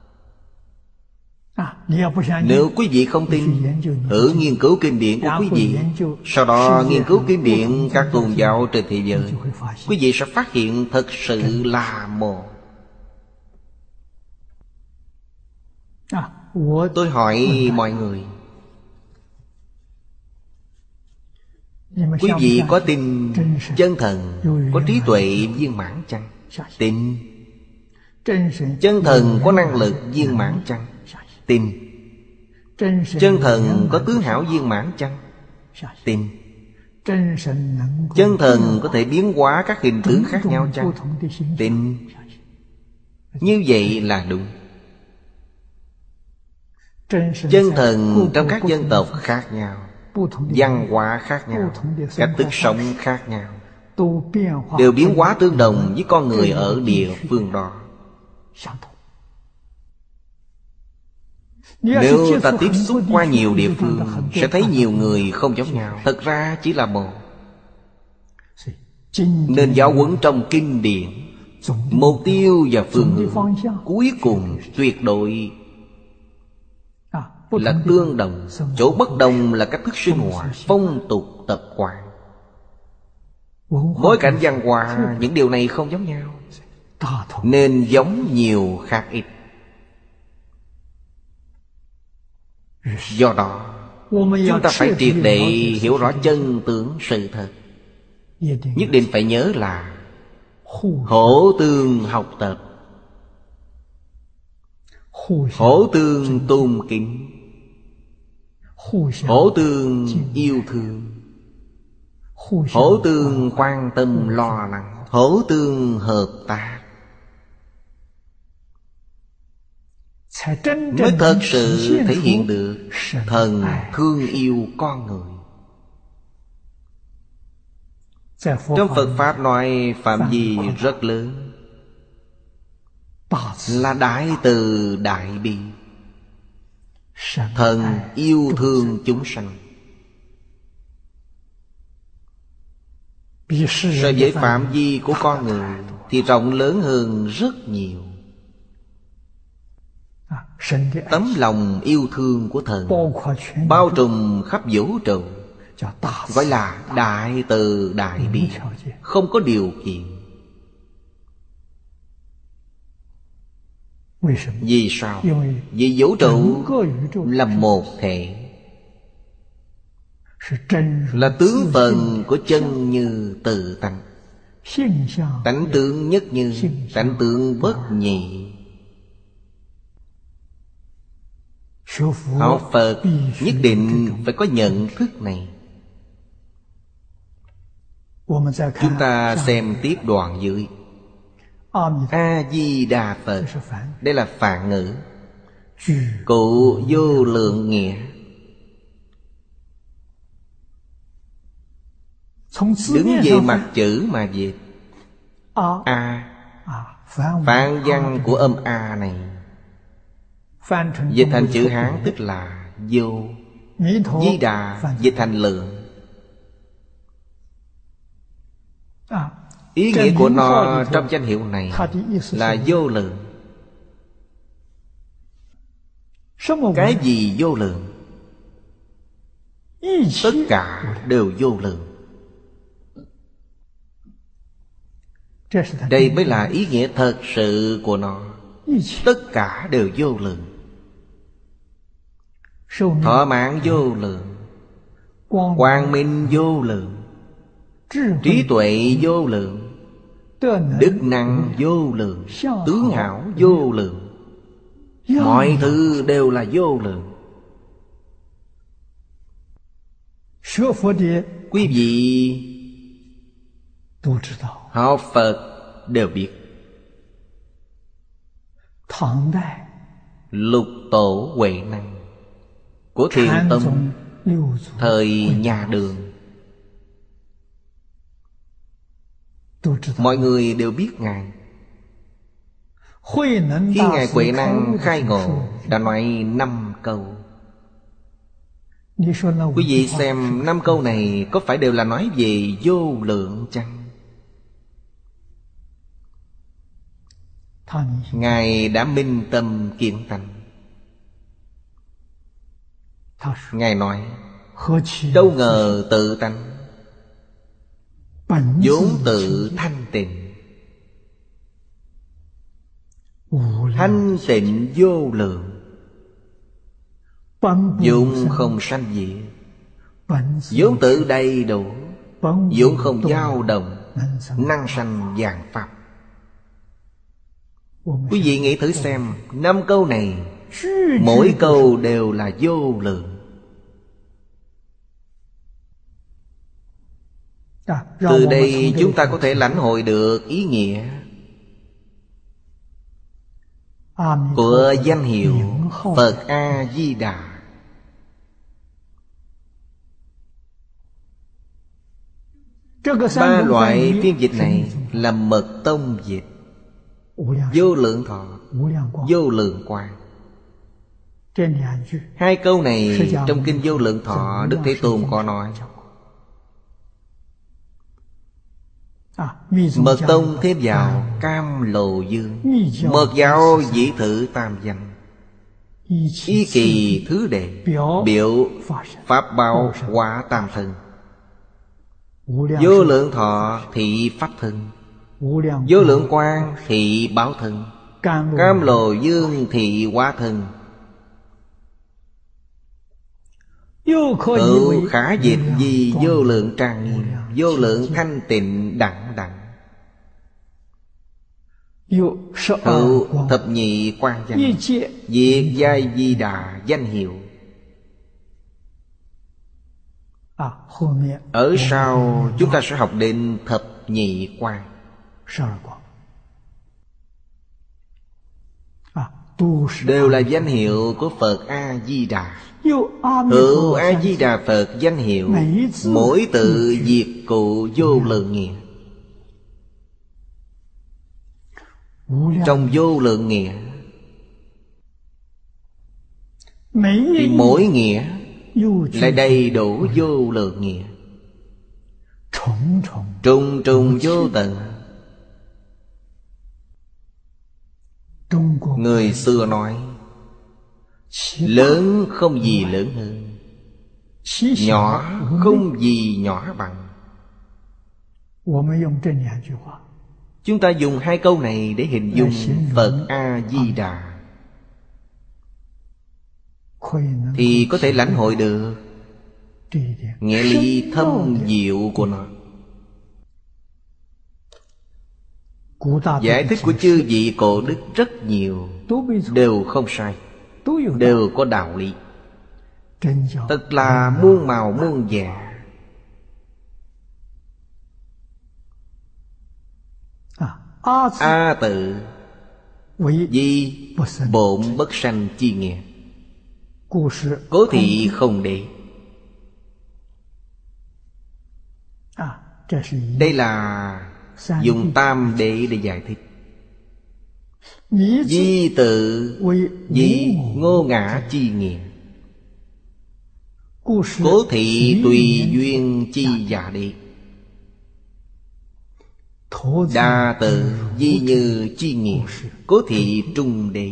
Speaker 1: Nếu quý vị không tin, thử nghiên cứu kinh điển của quý vị, sau đó nghiên cứu kinh điển các tôn giáo trên thế giới, quý vị sẽ phát hiện thật sự là một. Tôi hỏi mọi người, quý vị có tin chân thần có trí tuệ viên mãn chăng? Tin. Chân thần có năng lực viên mãn chăng? Tin. Chân thần có tướng hảo viên mãn chăng? Tin. Chân thần có thể biến hóa các hình tướng khác nhau chăng? Tin. Như vậy là đúng. Chân thần trong các dân tộc khác nhau, văn hóa khác nhau, cách thức sống khác nhau, đều biến hóa tương đồng với con người ở địa phương đó. Nếu ta tiếp xúc qua nhiều địa phương, sẽ thấy nhiều người không giống nhau. Thật ra chỉ là một. Nên giáo huấn trong kinh điển, mục tiêu và phương hướng cuối cùng tuyệt đối là tương đồng. Chỗ bất đồng là cách thức sinh hoạt, phong tục tập quán, bối cảnh văn hóa. Những điều này không giống nhau, nên giống nhiều khác ít. Do đó chúng ta phải triệt để hiểu rõ chân tướng sự thật. Nhất định phải nhớ là hỗ tương học tập, hỗ tương tôn kính, hỗ tương yêu thương, hỗ tương quan tâm lo lắng, hỗ tương hợp tác, mới thật sự thể hiện được thần thương yêu con người. Trong Phật Pháp nói phạm vi rất lớn, là đại từ đại bi. Thần yêu thương chúng sanh, so với phạm vi của con người thì rộng lớn hơn rất nhiều. Tấm lòng yêu thương của thần bao trùm khắp vũ trụ, gọi là đại từ đại bi, không có điều kiện. Vì sao? Vì vũ trụ là một thể, là tướng phận của chân như tự tánh, tánh tướng nhất như, tánh tướng bất nhị. Học Phật nhất định phải có nhận thức này. Chúng ta xem tiếp đoạn dưới. A-di-đà Phật, đây là phạn ngữ. Cụ vô lượng nghĩa. Đứng về mặt chữ mà dịch A, phạn văn của âm A này dịch thành chữ Hán tức là vô. Di Đà dịch thành lượng. Ý nghĩa của nó trong danh hiệu này là vô lượng. Cái gì vô lượng? Tất cả đều vô lượng. Đây mới là ý nghĩa thật sự của nó. Tất cả đều vô lượng. Thọ mạng vô lượng, quang minh vô lượng, trí tuệ vô lượng, đức năng vô lượng, tướng hảo vô lượng. Mọi thứ đều là vô lượng. Quý vị học Phật đều biết. Lục tổ Huệ Năng của Thiền Tông thời nhà Đường, mọi người đều biết Ngài. Khi Ngài Huệ Năng khai ngộ đã nói năm câu. Quý vị xem năm câu này có phải đều là nói về vô lượng chăng? Ngài đã minh tâm kiến tánh. Ngài nói đâu ngờ tự tánh vốn tự thanh tịnh, thanh tịnh vô lượng, vốn không sanh diệt, vốn tự đầy đủ, vốn không dao động, năng sanh vạn pháp. Quý vị nghĩ thử xem, năm câu này mỗi câu đều là vô lượng. Từ đây chúng ta có thể lãnh hội được ý nghĩa của danh hiệu Phật A-di-đà. Ba loại phiên dịch này là mật tông dịch: vô lượng thọ, vô lượng quang. Hai câu này trong kinh Vô Lượng Thọ, Đức Thế Tôn có nói. Mật tông thêm vào Cam Lồ Dương, mật giáo dĩ thử tam danh, ý kỳ thứ đệ, biểu pháp báo quả tam thân. Vô lượng thọ thị pháp thân, vô lượng quang thị báo thân, Cam Lồ Dương thị hóa thân. Hữu khả dịch vì vô lượng trang nghiêm, vô lượng thanh tịnh đẳng đẳng. Hữu thập nhị quan danh, diệt giai di đà danh hiệu. Ở sau chúng ta sẽ học đến thập nhị quan. Đều là danh hiệu của Phật A-di-đà. Hữu A-di-đà Phật danh hiệu, mỗi tự diệt cụ vô lượng nghĩa. Trong vô lượng nghĩa thì mỗi nghĩa lại đầy đủ vô lượng nghĩa, trùng trùng vô tận. Người xưa nói lớn không gì lớn hơn, nhỏ không gì nhỏ bằng. Chúng ta dùng hai câu này để hình dung Phật A-di-đà, thì có thể lãnh hội được nghĩa lý thâm diệu của nó. Giải thích của chư vị cổ đức rất nhiều, đều không sai, đều có đạo lý. Thật là muôn màu muôn vẻ. A tự Vì bổn bất sanh chi nghĩa. Cố thị không đế. Đây là dùng tam đế để giải thích. Di tự vì ngô ngã chi nghĩa. Cố thị tùy duyên chi giả đế. Đa tự di như chi nghĩa. Cố thị trung đế.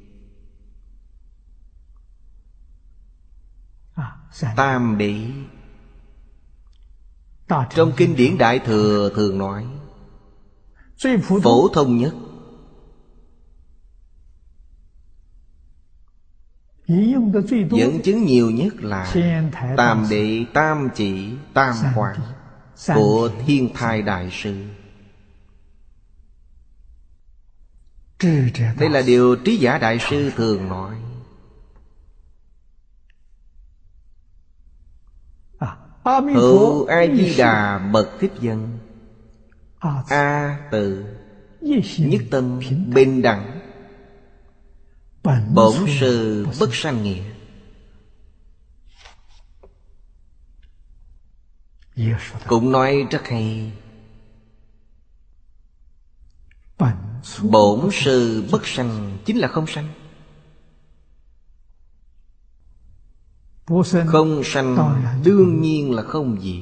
Speaker 1: Tam đế trong kinh điển Đại Thừa thường nói phổ thông nhất, dẫn chứng nhiều nhất là tam đệ tam chỉ tam hoàng của Thiên Thai Đại Sư. Đây là điều Trí Giả Đại Sư thường nói. Hữu A-di-đà bậc thích dân. A tự nhất tâm bình đẳng. Bổn sư bất sanh nghĩa. Cũng nói rất hay. Bổn sư bất sanh chính là không sanh. Không sanh đương nhiên là không gì.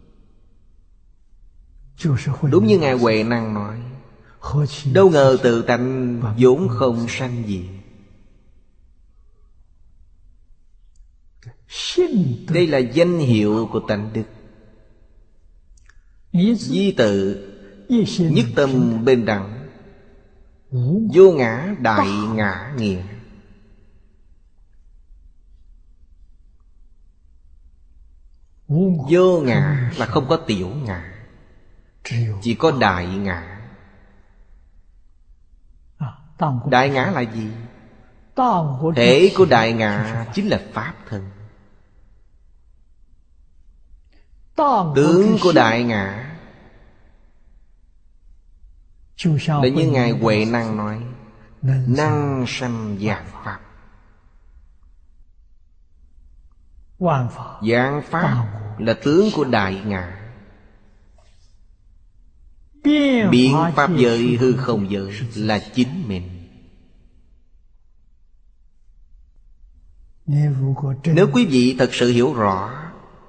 Speaker 1: Đúng như Ngài Huệ Năng nói, đâu ngờ tự tánh vốn không sanh gì. Đây là danh hiệu của tánh đức. Di tự nhất tâm bình đẳng. Vô ngã đại ngã nghĩa. Vô ngã là không có tiểu ngã, chỉ có đại ngã. Đại ngã là gì? Thể của đại ngã chính là pháp thân. Tướng của đại ngã là như Ngài Huệ Năng nói, năng sanh vạn pháp. Vạn pháp là tướng của đại ngã. Biện pháp giới hư không giới là chính mình. Nếu quý vị thật sự hiểu rõ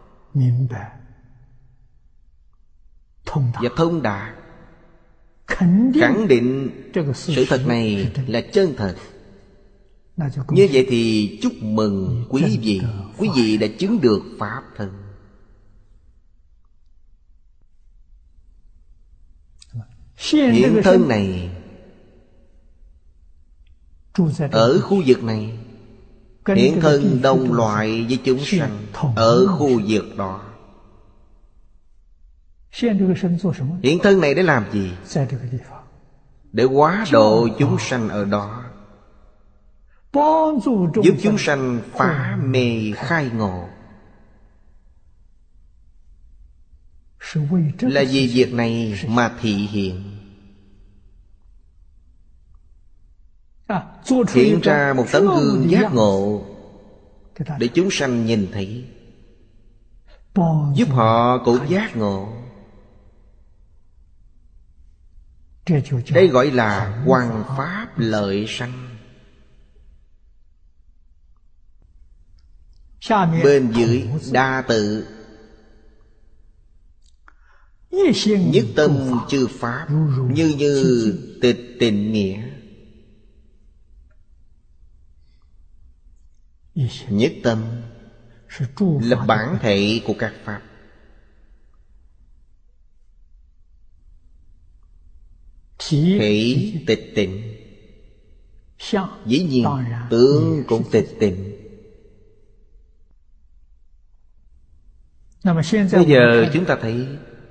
Speaker 1: và thông đạt, khẳng định sự thật này là chân thật, như vậy thì chúc mừng quý vị. Quý vị đã chứng được pháp thân. Hiện thân này ở khu vực này, hiện thân đồng loại với chúng sanh ở khu vực đó. Hiện thân này để làm gì? Để hóa độ chúng sanh ở đó, giúp chúng sanh phá mê khai ngộ. Là vì việc này mà thị hiện. Hiện ra một tấm gương giác ngộ để chúng sanh nhìn thấy, giúp họ cũng giác ngộ. Đây gọi là hoằng pháp lợi sanh. Bên dưới đa tự nhất tâm chư pháp, như như tịch tịnh nghĩa. Nhất tâm là bản thể của các pháp. Thể tịch tịnh, dĩ nhiên tướng cũng tịch tịnh. Bây giờ chúng ta thấy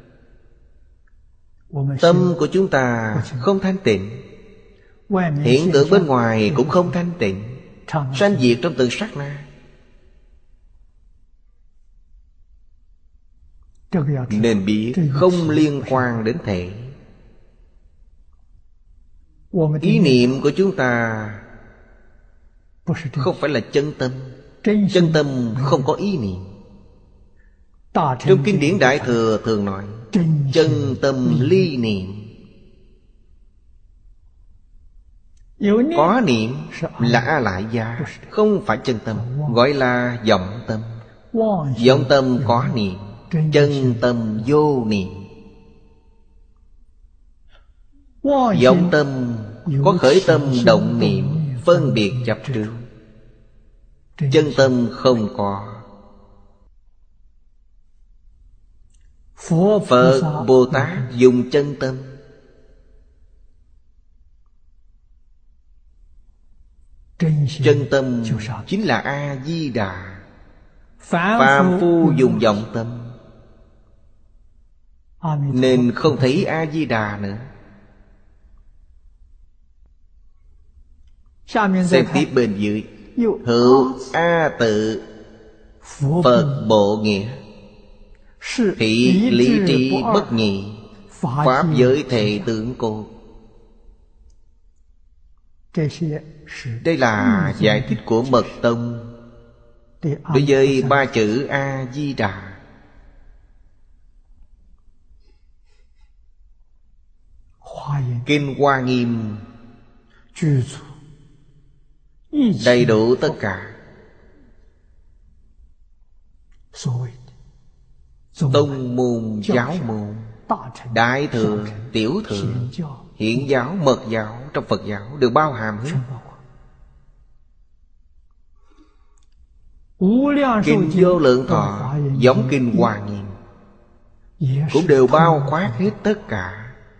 Speaker 1: tâm của chúng ta không thanh tịnh, hiện tượng bên ngoài cũng không thanh tịnh, sanh diệt trong từng sát na. Nên biết không liên quan đến thể. Ý niệm của chúng ta không phải là chân tâm. Chân tâm không có ý niệm. Trong kinh điển Đại Thừa thường nói chân tâm ly niệm. Có niệm là A Lại Gia, không phải chân tâm, gọi là vọng tâm. Vọng tâm có niệm, chân tâm vô niệm. Vọng tâm có khởi tâm động niệm, phân biệt chấp trước. Chân tâm không có. Phật Bồ Tát dùng chân tâm. Chân tâm chính là A-di-đà. Phàm phu dùng vọng tâm nên không thấy A-di-đà nữa. Xem tiếp bên dưới. Hữu A tự Phật bộ nghĩa, thị lý trí bất nhị, pháp giới thể tượng cô. Đây là giải thích của Mật Tông đối với ba chữ A-di-đà. Kinh Hoa Nghiêm đầy đủ tất cả. Tông môn giáo môn, Đại thừa, Tiểu thừa, Hiển giáo, Mật giáo trong Phật giáo đều bao hàm hết. Kinh Vô Lượng Thọ giống Kinh Hoa Nghiêm cũng đều bao quát hết tất cả.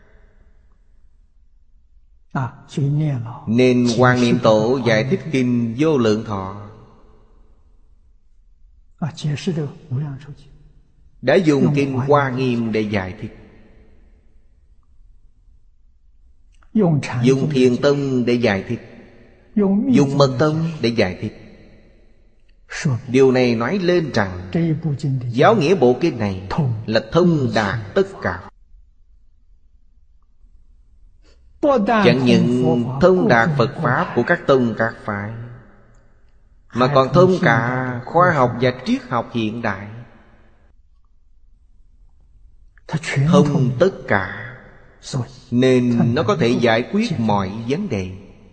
Speaker 1: Nên Quan Niệm Tổ giải thích Kinh Vô Lượng Thọ đã dùng Kinh Hoa Nghiêm để giải thích, dùng Thiền Tông để giải thích, dùng Mật Tông để giải thích. Điều này nói lên rằng giáo nghĩa bộ kinh này là thông đạt tất cả. Chẳng những thông đạt Phật Pháp của các tông các phái, mà còn thông cả khoa học và triết học hiện đại. Thông tất cả, nên nó có thể giải quyết mọi vấn đề.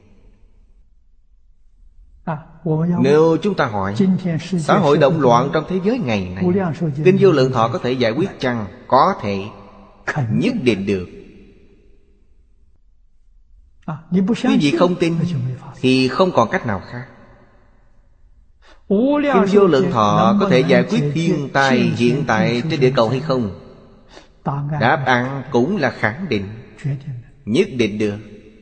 Speaker 1: Nếu chúng ta hỏi xã hội động loạn trong thế giới ngày này, Kinh Vô Lượng Thọ có thể giải quyết chăng? Có thể, nhất định được. Quý vị không tin thì không còn cách nào khác. Kinh Vô Lượng Thọ có thể giải quyết thiên tai hiện tại trên địa cầu hay không? Đáp án cũng là khẳng định, nhất định được.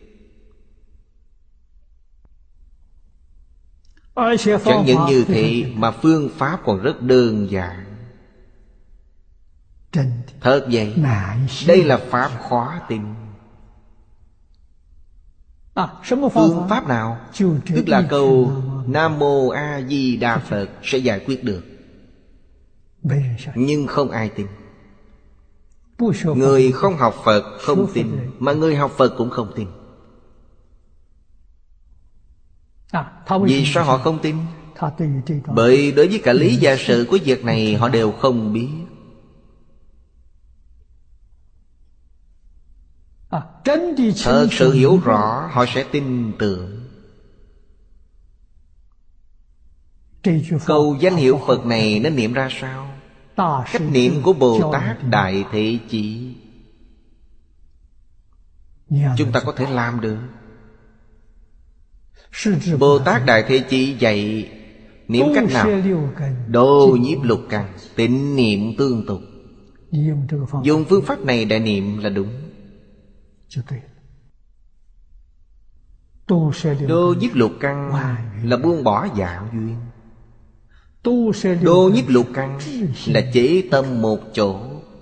Speaker 1: Chẳng những như thế mà phương pháp còn rất đơn giản. Thật vậy, đây là pháp khó tin. Phương pháp nào? Tức là câu Nam Mô A Di Đà Phật sẽ giải quyết được. Nhưng không ai tin. Người không học Phật không tin, mà người học Phật cũng không tin. Vì sao họ không tin? Bởi đối với cả lý gia sự của việc này họ đều không biết. Thật sự hiểu rõ họ sẽ tin tưởng. Câu danh hiệu Phật này nên niệm ra sao? Cách niệm của Bồ Tát Đại Thế Chí chúng ta có thể làm được. Bồ Tát Đại Thế Chí dạy niệm cách nào? Đồ nhiếp lục căn, tịnh niệm tương tục. Dùng phương pháp này để niệm là đúng. Đô nhiếp lục căn là buông bỏ dạng duyên. Đô nhiếp lục căn là chế tâm một chỗ.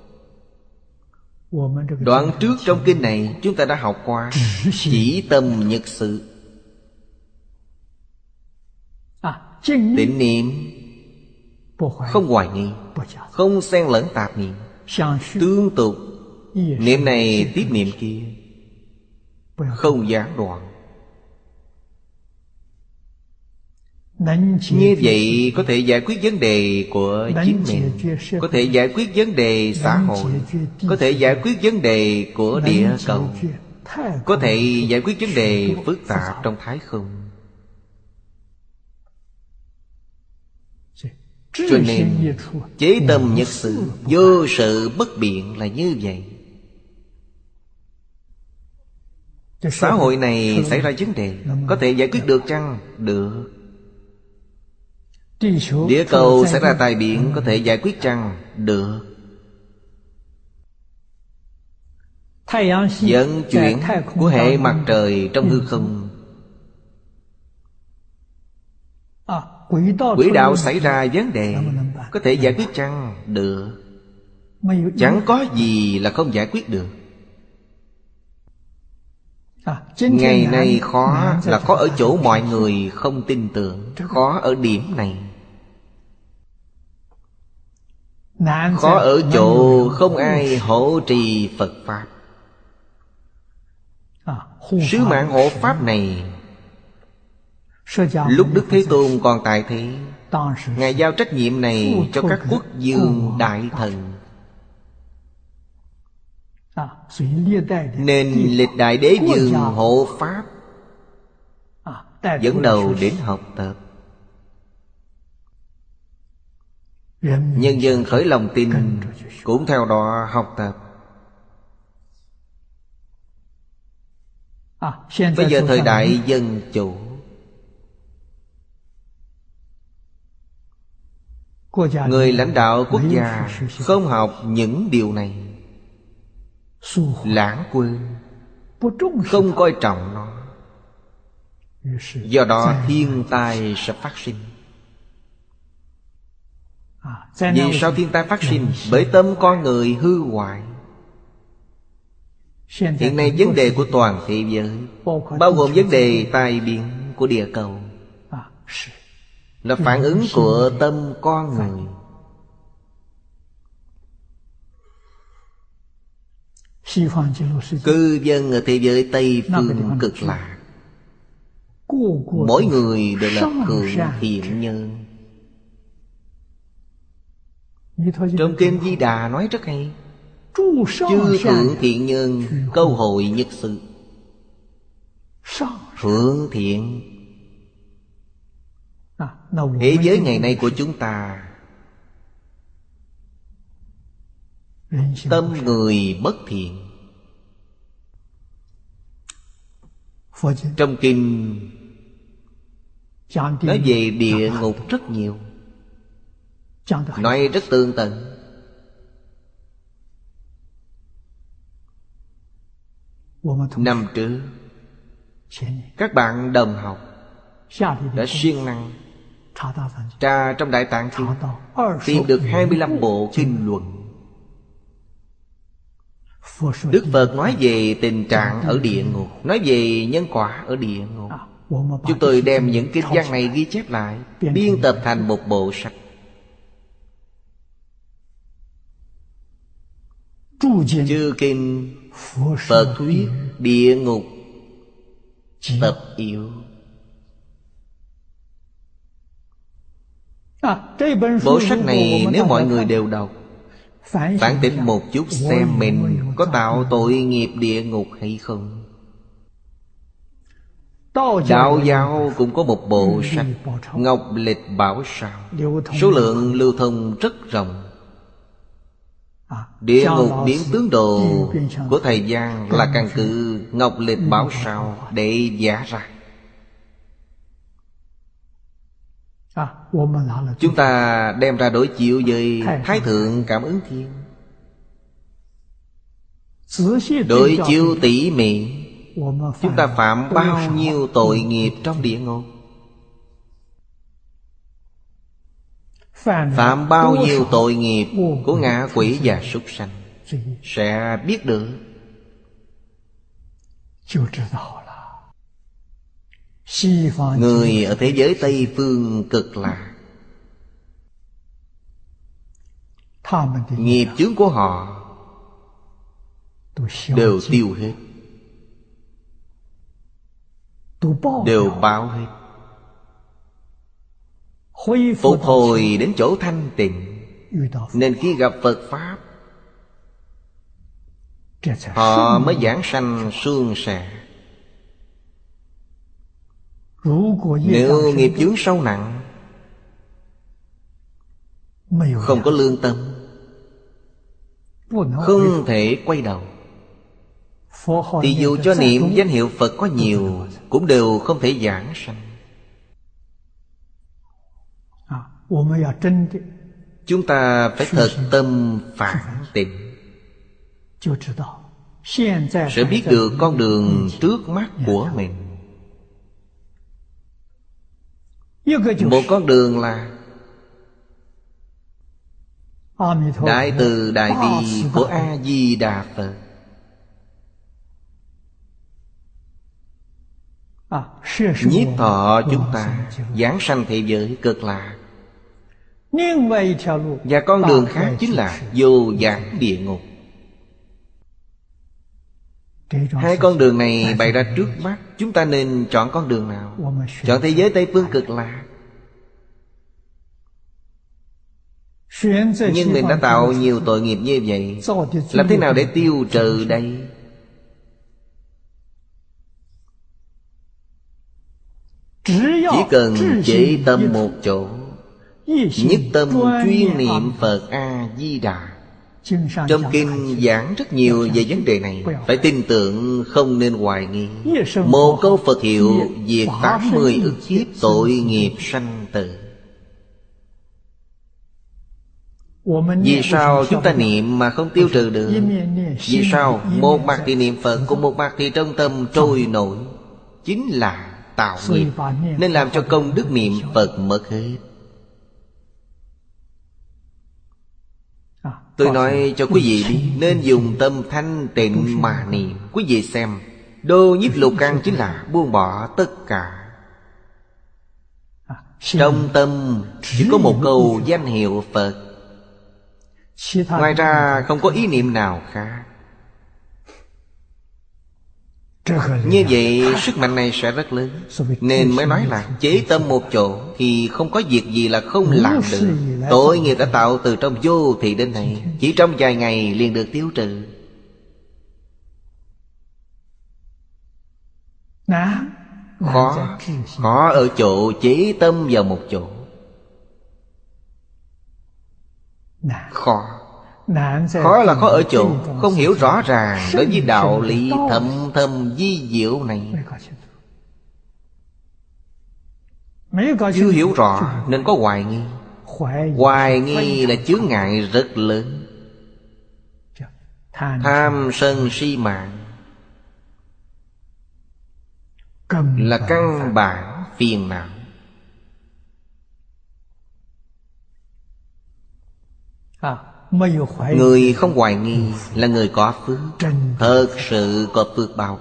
Speaker 1: Đoạn trước trong kinh này chúng ta đã học qua chỉ tâm nhất sự. Tịnh niệm không hoài nghi, không xen lẫn tạp niệm, tương tục, niệm này tiếp niệm kia. không gián đoạn. Như vậy có thể giải quyết vấn đề của chính mình, có thể giải quyết vấn đề xã hội, có thể giải quyết vấn đề của địa cầu, có thể giải quyết vấn đề phức tạp trong thái không. Cho nên chế tâm nhất sự, vô sự bất biện là như vậy. Xã hội này xảy ra vấn đề, có thể giải quyết được chăng? Được. Địa cầu xảy ra tai biến, có thể giải quyết chăng? Được. Vận chuyển của hệ mặt trời trong hư không, quỹ đạo xảy ra vấn đề, có thể giải quyết chăng? Được. Chẳng có gì là không giải quyết được. Ngày nay khó là khó ở chỗ mọi người không tin tưởng, khó ở điểm này. Khó ở chỗ không ai hộ trì Phật Pháp. Sứ mạng hộ Pháp này, lúc Đức Thế Tôn còn tại thế, Ngài giao trách nhiệm này cho các quốc vương đại thần. Nên lịch đại đế vương hộ Pháp dẫn đầu đến học tập. Nhân dân khởi lòng tin cũng theo đó học tập. Bây giờ thời đại dân chủ, người lãnh đạo quốc gia không học những điều này, lãng quên, không coi trọng nó. Do đó thiên tai sẽ phát sinh. Vì sao thiên tai phát sinh? Bởi tâm con người hư hoại. Hiện nay vấn đề của toàn thế giới, bao gồm vấn đề tai biến của địa cầu, là phản ứng của tâm con người. Cư dân ở thế giới Tây Phương Cực Lạc, mỗi người đều là cường thiện nhân. Trong kinh Di Đà nói rất hay: chư thượng thiện nhân câu hội nhất sự. Thượng thiện. Thế giới ngày nay của chúng ta, tâm người bất thiện. Trong kinh nói về địa ngục rất nhiều, nói rất tường tận. Năm trước, các bạn đồng học đã siêng năng tra trong Đại Tạng Kinh, tìm được hai mươi lăm bộ kinh luận. Đức Phật nói về tình trạng ở địa ngục, nói về nhân quả ở địa ngục. Chúng tôi đem những kinh văn này ghi chép lại, biên tập thành một bộ sách. Chư kinh Phật thuyết địa ngục tập yếu. Bộ sách này nếu mọi người đều đọc, phản tỉnh một chút xem mình có tạo tội nghiệp địa ngục hay không. Đạo giáo cũng có một bộ sách Ngọc Lịch Bảo Sao, số lượng lưu thông rất rộng. Địa ngục biến tướng đồ của thời gian là căn cứ Ngọc Lịch Bảo Sao để giả ra. Chúng ta đem ra đối chiếu với Thái Thượng Cảm Ứng Thiên, đối chiếu tỉ mỉ, chúng ta phạm bao nhiêu tội nghiệp trong địa ngục, phạm bao nhiêu tội nghiệp của ngạ quỷ và súc sanh, sẽ biết được. Người ở thế giới Tây Phương Cực Lạc, nghiệp chướng của họ đều tiêu hết. đều báo hết. Phục hồi đến chỗ thanh tịnh. Nên khi gặp Phật Pháp, họ mới giảng sanh suôn sẻ. Nếu nghiệp chướng sâu nặng, không có lương tâm, không thể quay đầu, thì dù cho niệm danh hiệu Phật có nhiều, cũng đều không thể giảng sanh. Chúng ta phải thật tâm phản tỉnh, sẽ biết được con đường trước mắt của mình. Một con đường là Đại từ đại bi của A-di-đà Phật. Nhiếp thọ chúng ta giảng sanh thế giới cực lạc. Và con đường khác chính là vô giảng địa ngục. Hai con đường này bày ra trước mắt, chúng ta nên chọn con đường nào? Chọn thế giới Tây Phương cực lạc. Nhưng mình đã tạo nhiều tội nghiệp như vậy, làm thế nào để tiêu trừ đây? Chỉ cần chế tâm một chỗ, nhất tâm chuyên niệm Phật A-di-đà. Trong kinh giảng rất nhiều về vấn đề này, phải tin tưởng, không nên hoài nghi. Một câu Phật hiệu diệt tám mươi ức kiếp tội nghiệp sanh tử. Vì sao chúng ta niệm mà không tiêu trừ được? Vì sao một mặt thì niệm Phật, cùng một mặt thì trong tâm trôi nổi? Chính là tạo nghiệp, nên làm cho công đức niệm Phật mất hết. Tôi nói cho quý vị biết, nên dùng tâm thanh tịnh mà niệm. Quý vị xem, Đô Nhiếp Lục Căn chính là buông bỏ tất cả. Trong tâm chỉ có một câu danh hiệu Phật, ngoài ra không có ý niệm nào khác. Như vậy sức mạnh này sẽ rất lớn. Nên mới nói là chế tâm một chỗ thì không có việc gì là không làm được. Tội nghiệp đã tạo từ trong vô thị đến này, chỉ trong vài ngày liền được tiêu trừ. Khó, khó ở chỗ chế tâm vào một chỗ. Khó Khó là khó ở chỗ không hiểu rõ ràng đối với đạo lý thâm thâm vi diệu này. Chưa hiểu rõ nên có hoài nghi. Hoài nghi là chướng ngại rất lớn. Tham sân si mạng là căn bản phiền não. Người không hoài nghi là người có phước, thật sự có phước báo.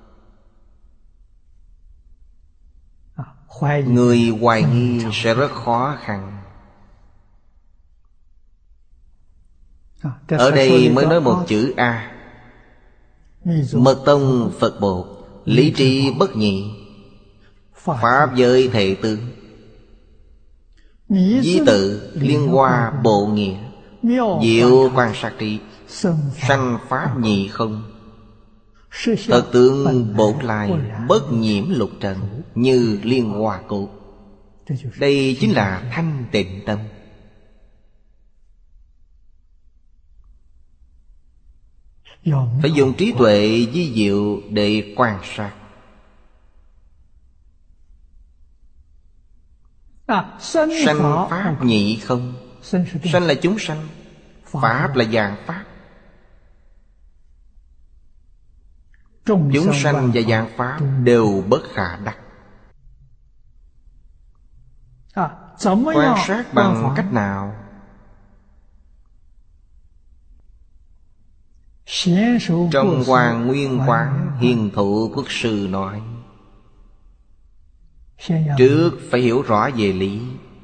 Speaker 1: Người hoài nghi sẽ rất khó khăn. Ở đây mới nói một chữ A. Mật tông Phật Bột, lý tri bất nhị, pháp giới thệ tướng, di tự liên hoa bộ nghĩa, diệu quan sát trị, sanh pháp nhị không, thật tướng bổn lai, bất nhiễm lục trần, như liên hoa cốt. Đây chính là thanh tịnh tâm. Phải dùng trí tuệ vi diệu để quan sát. Sanh pháp nhị không. Sanh là chúng sanh, pháp là dạng pháp. Chúng sanh và dạng pháp đều bất khả đắc. Quan sát bằng cách nào? Trong Hoàng Nguyên Quán Hiền Thụ Quốc Sư nói, trước phải hiểu rõ về lý.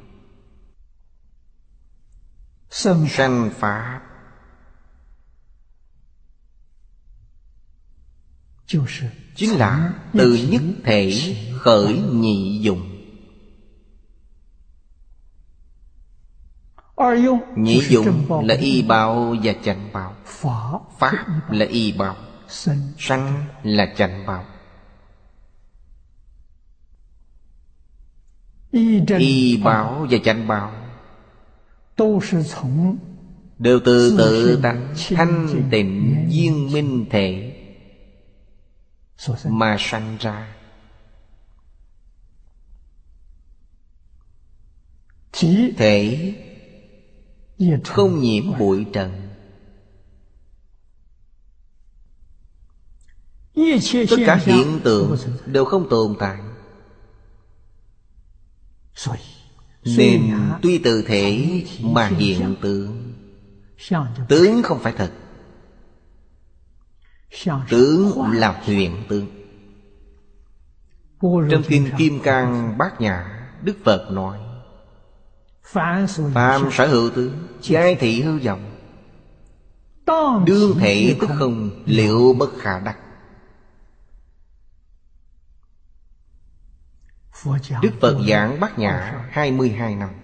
Speaker 1: Sanh pháp chính là từ nhất thể khởi nhị dụng. Nhị dụng là y báo và chánh báo. Pháp là y báo, sanh là chánh báo. Y báo và chánh báo đều từ tự tánh thanh tịnh viên minh thể mà sanh ra. Thể không nhiễm bụi trần. Tất cả hiện tượng đều không tồn tại. Nên tuy từ thể mà hiện tượng. Tướng không phải thật. Tướng là huyền tướng. Trong Kinh Kim Cang Bát Nhã, Đức Phật nói: phàm sở hữu tướng, giai thị hư vọng, đương thể tức không, liệu bất khả đắc. Đức Phật giảng Bát Nhã hai mươi hai năm.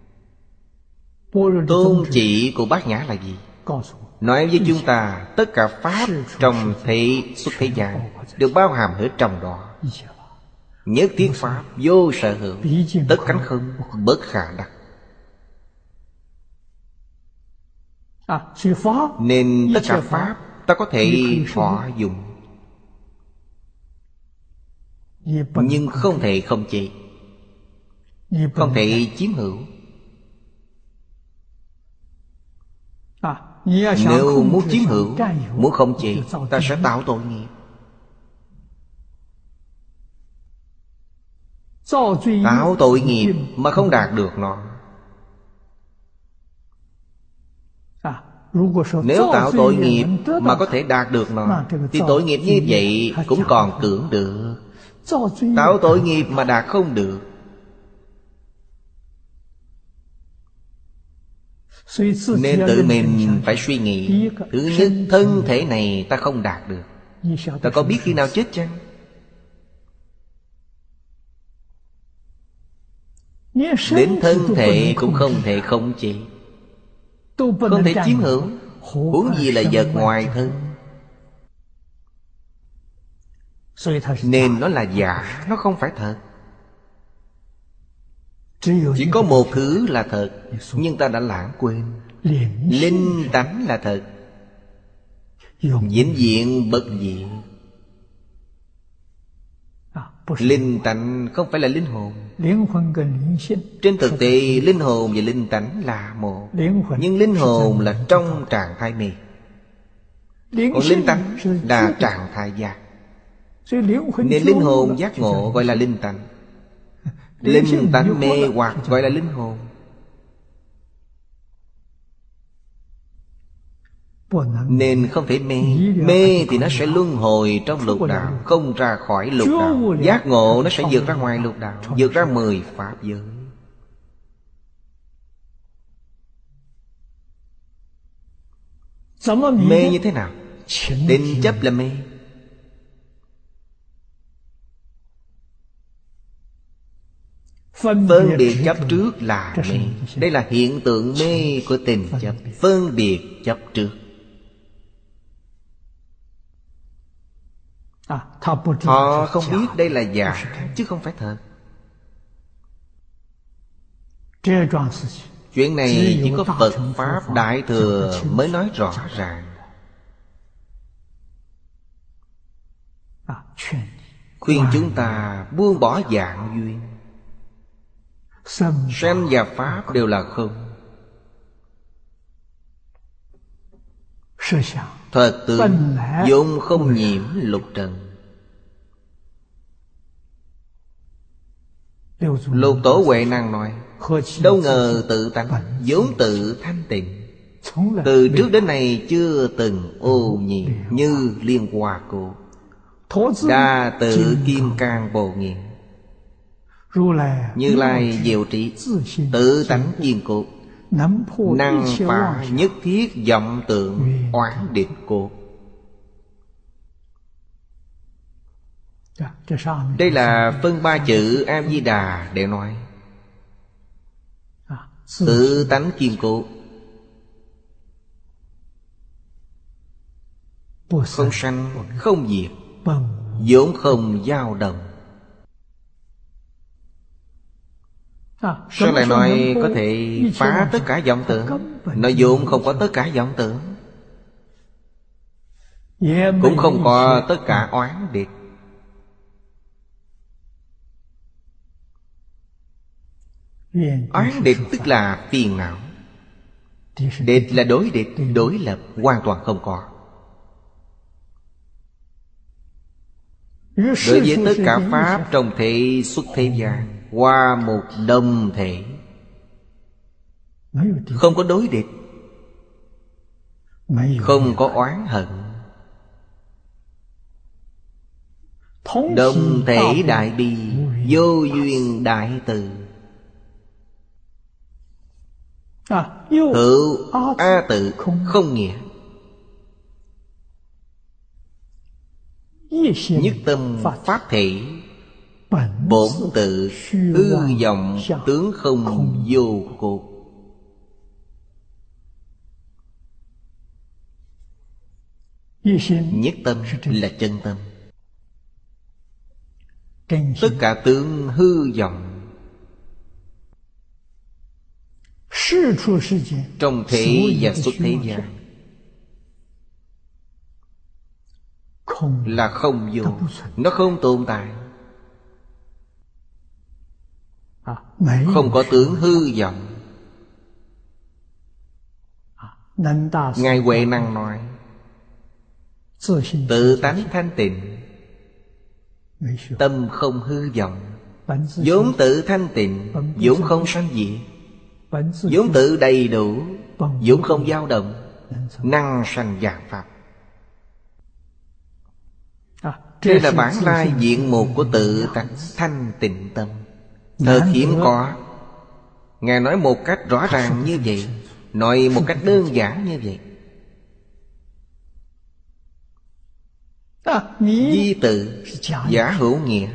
Speaker 1: Tôn chỉ của Bát Nhã là gì? Nói với chúng ta tất cả pháp trong thế xuất thế gian được bao hàm hết trong đó. Nhất thiết pháp vô sở hữu, tất cánh không, bất khả đắc. Nên tất cả pháp ta có thể thọ dụng, nhưng không thể không chế, không thể chiếm hữu. Nếu muốn chiếm hữu, muốn không chế, ta sẽ tạo tội nghiệp. Tạo tội nghiệp mà không đạt được nó. Nếu tạo tội nghiệp mà có thể đạt được nó, thì tội nghiệp như vậy cũng còn tưởng được. Tạo tội nghiệp mà đạt không được, nên tự mình phải suy nghĩ. Thứ nhất, thân thể này ta không đạt được. Ta có biết khi nào chết chăng? Đến thân thể cũng không thể khống chế, không thể chiếm hữu, huống gì là vật ngoài thân. Nên nó là giả, nó không phải thật. Chỉ có một thứ là thật, nhưng ta đã lãng quên. Linh tánh là thật, vĩnh viễn bất diệt. Linh tánh không phải là linh hồn. Trên thực tế linh hồn và linh tánh là một, nhưng linh hồn là trong trạng thái mê, còn linh tánh là trạng thái giác. Nên linh hồn giác ngộ gọi là linh tánh, linh tánh mê hoặc gọi là linh hồn. Nên không thể mê. Mê thì nó sẽ luân hồi trong lục đạo, không ra khỏi lục đạo. Giác ngộ nó sẽ vượt ra ngoài lục đạo, vượt ra mười pháp giới. Mê như thế nào? Định chấp là mê. Phân biệt chấp trước là mê. Đây là hiện tượng mê của tình chấp. Phân biệt chấp trước. Họ không biết đây là giả chứ không phải thật. Chuyện này chỉ có Phật Pháp Đại Thừa mới nói rõ ràng. Khuyên chúng ta buông bỏ dạng duyên. Sanh và Pháp đều là không. Thật tướng vốn không nhiễm lục trần. Lục Tổ Huệ Năng nói: đâu ngờ tự tánh vốn tự thanh tịnh, từ trước đến nay chưa từng ô nhiễm như Liên Hoa Cố. Đa Tự Kim Cang Bồ Nghiện. Như Lai diệu trí, tự tánh kiên cố, năng phá nhất thiết vọng tượng oán địch cố. Đây là phân ba chữ A-di-đà để nói tự tánh kiên cố, không sanh không diệt, vốn không dao động. Sao lại nói có thể phá tất cả vọng tưởng? Nó vốn không có tất cả vọng tưởng, cũng không có tất cả oán địch. Oán địch tức là phiền não, địch là đối địch, đối lập, hoàn toàn không có. Đối với tất cả pháp trong thể xuất thế gian, qua một đồng thể, không có đối địch, không có oán hận. Đồng thể đại bi, vô duyên đại từ. Hữu A tự không nghĩa, nhất tâm pháp thể, bổn tự hư vọng tướng không vô cột. Nhất tâm là chân tâm. Tất cả tướng hư vọng trong thế và xuất thế gian là không vô, nó không tồn tại. Không có tướng hư vọng. Ngài Huệ Năng nói tự tánh thanh tịnh, tâm không hư vọng, vốn tự thanh tịnh, vốn không sanh diệt, vốn tự đầy đủ, vốn không dao động, năng sanh vạn pháp. Đây là bản lai diện mục của tự tánh thanh tịnh tâm. Thật hiếm có. Ngài nói một cách rõ ràng như vậy, nói một cách đơn giản như vậy. Di tự giả hữu nghĩa,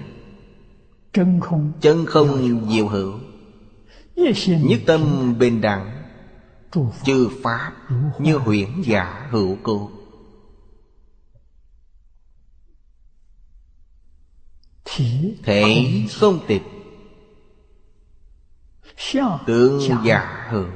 Speaker 1: chân không diệu hữu, nhất tâm bình đẳng, chư pháp như huyễn giả hữu cố. Thể không tịch, tướng giả hữu.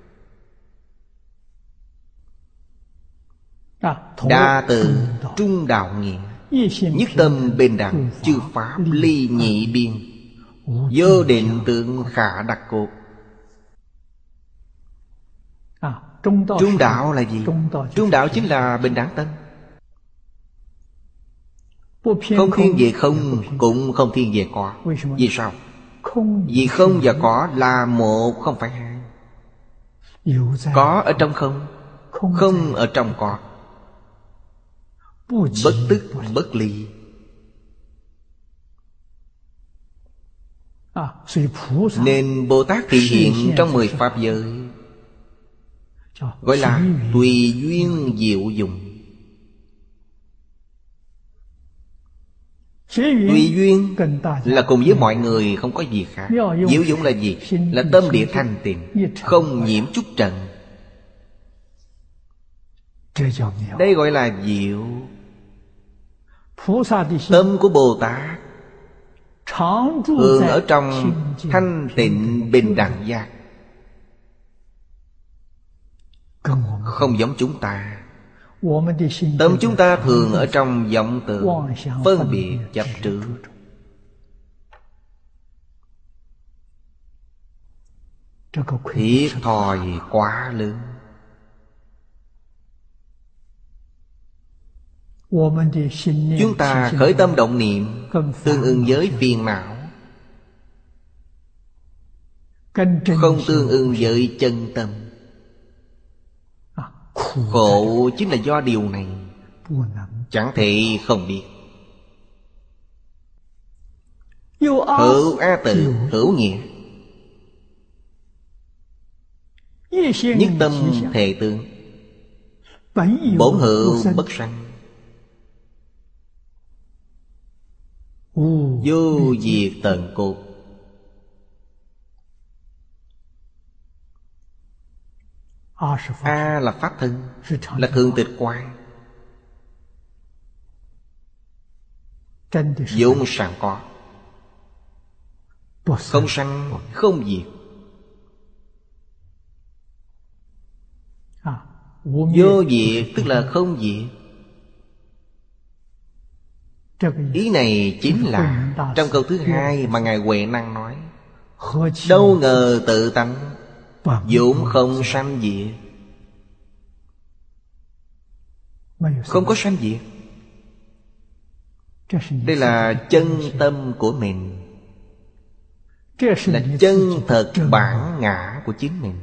Speaker 1: Đa từ trung đạo nghĩa, nhất tâm bình đẳng, chư pháp ly nhị biên, vô định tượng khả đặc cột. Trung đạo là gì? Trung đạo chính là bình đẳng tâm. Không thiên về không, cũng không thiên về có. Vì sao? Vì không và có là một, không phải hai. Có ở trong không, không ở trong có. Bất tức bất ly. Nên Bồ Tát thị hiện trong mười pháp giới, gọi là tùy duyên diệu dụng. Tùy duyên là cùng với mọi người, không có gì khác. Diệu dụng là gì? Là tâm địa thanh tịnh, không nhiễm chút trần. Đây gọi là diệu. Tâm của Bồ Tát thường ở trong thanh tịnh bình đẳng giác, không giống chúng ta. Tâm chúng ta thường ở trong vọng tưởng, phân biệt chấp trước. Thiệt thòi quá lớn. Chúng ta khởi tâm động niệm tương ưng với phiền não, không tương ưng với chân tâm. Khổ chính là do điều này, chẳng thể không biết. Hữu A tự hữu nghĩa, nhất tâm thể tướng, bổn hữu bất sanh. vô diệt tận cốt. A là pháp thân, là thường tịch quang, vốn sẵn có, không sanh không diệt. Vô diệt tức là không diệt. Ý này chính là trong câu thứ hai mà Ngài Huệ Năng nói: đâu ngờ tự tánh vốn không sanh diệt. Không có sanh diệt. Đây là chân tâm của mình, là chân thật bản ngã của chính mình.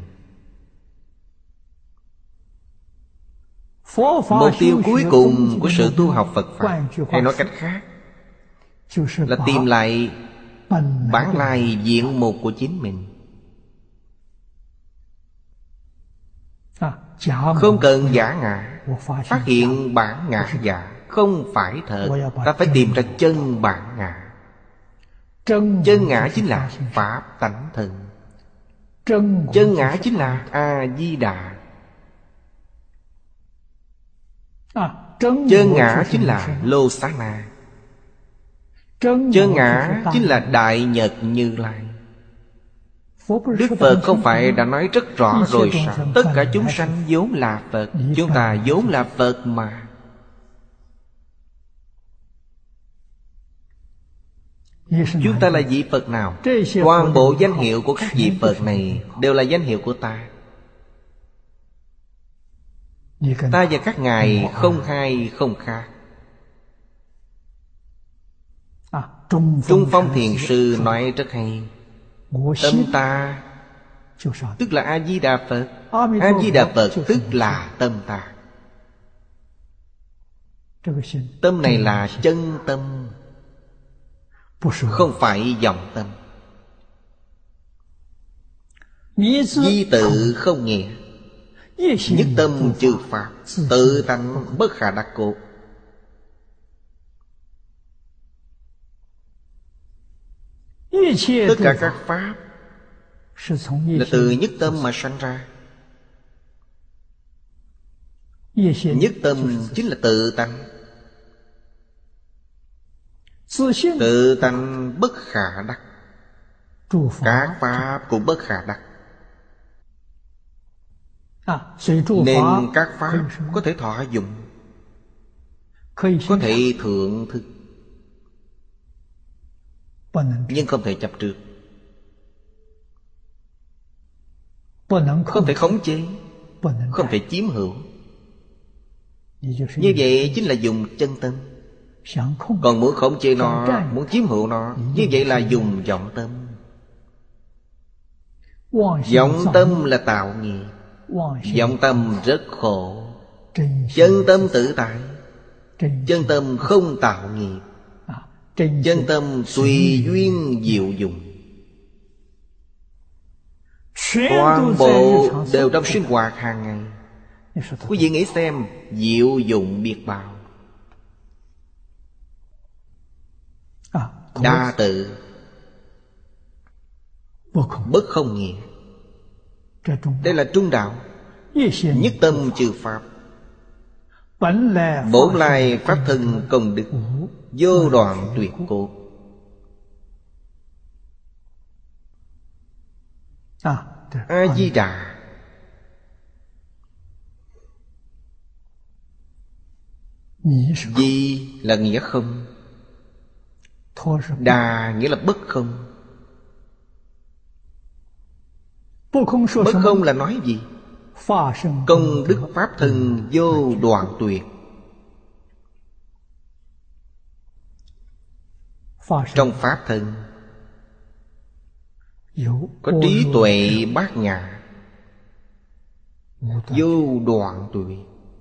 Speaker 1: Mục tiêu cuối cùng của sự tu học Phật Pháp, hay nói cách khác, là tìm lại bản lai diện mục của chính mình. Không cần giả ngã. Phát hiện bản ngã giả không phải thật, ta phải tìm ra chân bản ngã. Chân ngã chính là Pháp tánh thân. Chân ngã chính là A-di-đà. Chân ngã chính là Lô Xá Na. Chân ngã chính là Đại Nhật Như Lai. Đức Phật không phải đã nói rất rõ rồi sao? Tất cả chúng sanh vốn là Phật. Chúng ta vốn là Phật mà. Chúng ta là vị Phật nào? Toàn bộ danh hiệu của các vị Phật này đều là danh hiệu của ta. Ta và các ngài không hai không khác. Trung Phong Thiền Sư nói rất hay: tâm ta tức là A-di-đà Phật. A-di-đà Phật tức là tâm ta. Tâm này là chân tâm, không phải vọng tâm. Di tự không nghĩa, nhất tâm chư Pháp, tự tánh bất khả đắc cố. Tất cả các Pháp là từ nhất tâm mà sanh ra. Nhất tâm chính là tự tánh. Tự tánh bất khả đắc, các Pháp cũng bất khả đắc. Nên các Pháp có thể thọ dụng, có thể thượng thức, nhưng không thể chấp trước, không thể khống chế, không thể chiếm hữu. Như vậy chính là dùng chân tâm. Còn muốn khống chế nó, muốn chiếm hữu nó, như vậy là dùng vọng tâm. Vọng tâm là tạo nghiệp. Vọng tâm rất khổ. Chân tâm tự tại. Chân tâm không tạo nghiệp. Chân tâm tùy duyên diệu dụng. Toàn bộ đều trong sinh hoạt hàng ngày. Quý vị nghĩ xem, diệu dụng biết bao. Đa tự, bất không nghĩa. Đây là trung đạo. Nhất tâm chư Pháp, bổn lai Pháp thân công đức, vô đoạn tuyệt cốt. A-di-đà Di là nghĩa không, đà nghĩa là bất không. Bất không là nói gì? Công đức Pháp thân vô đoạn tuyệt. Trong Pháp thân có trí tuệ bát nhã, vô đoạn tuyệt.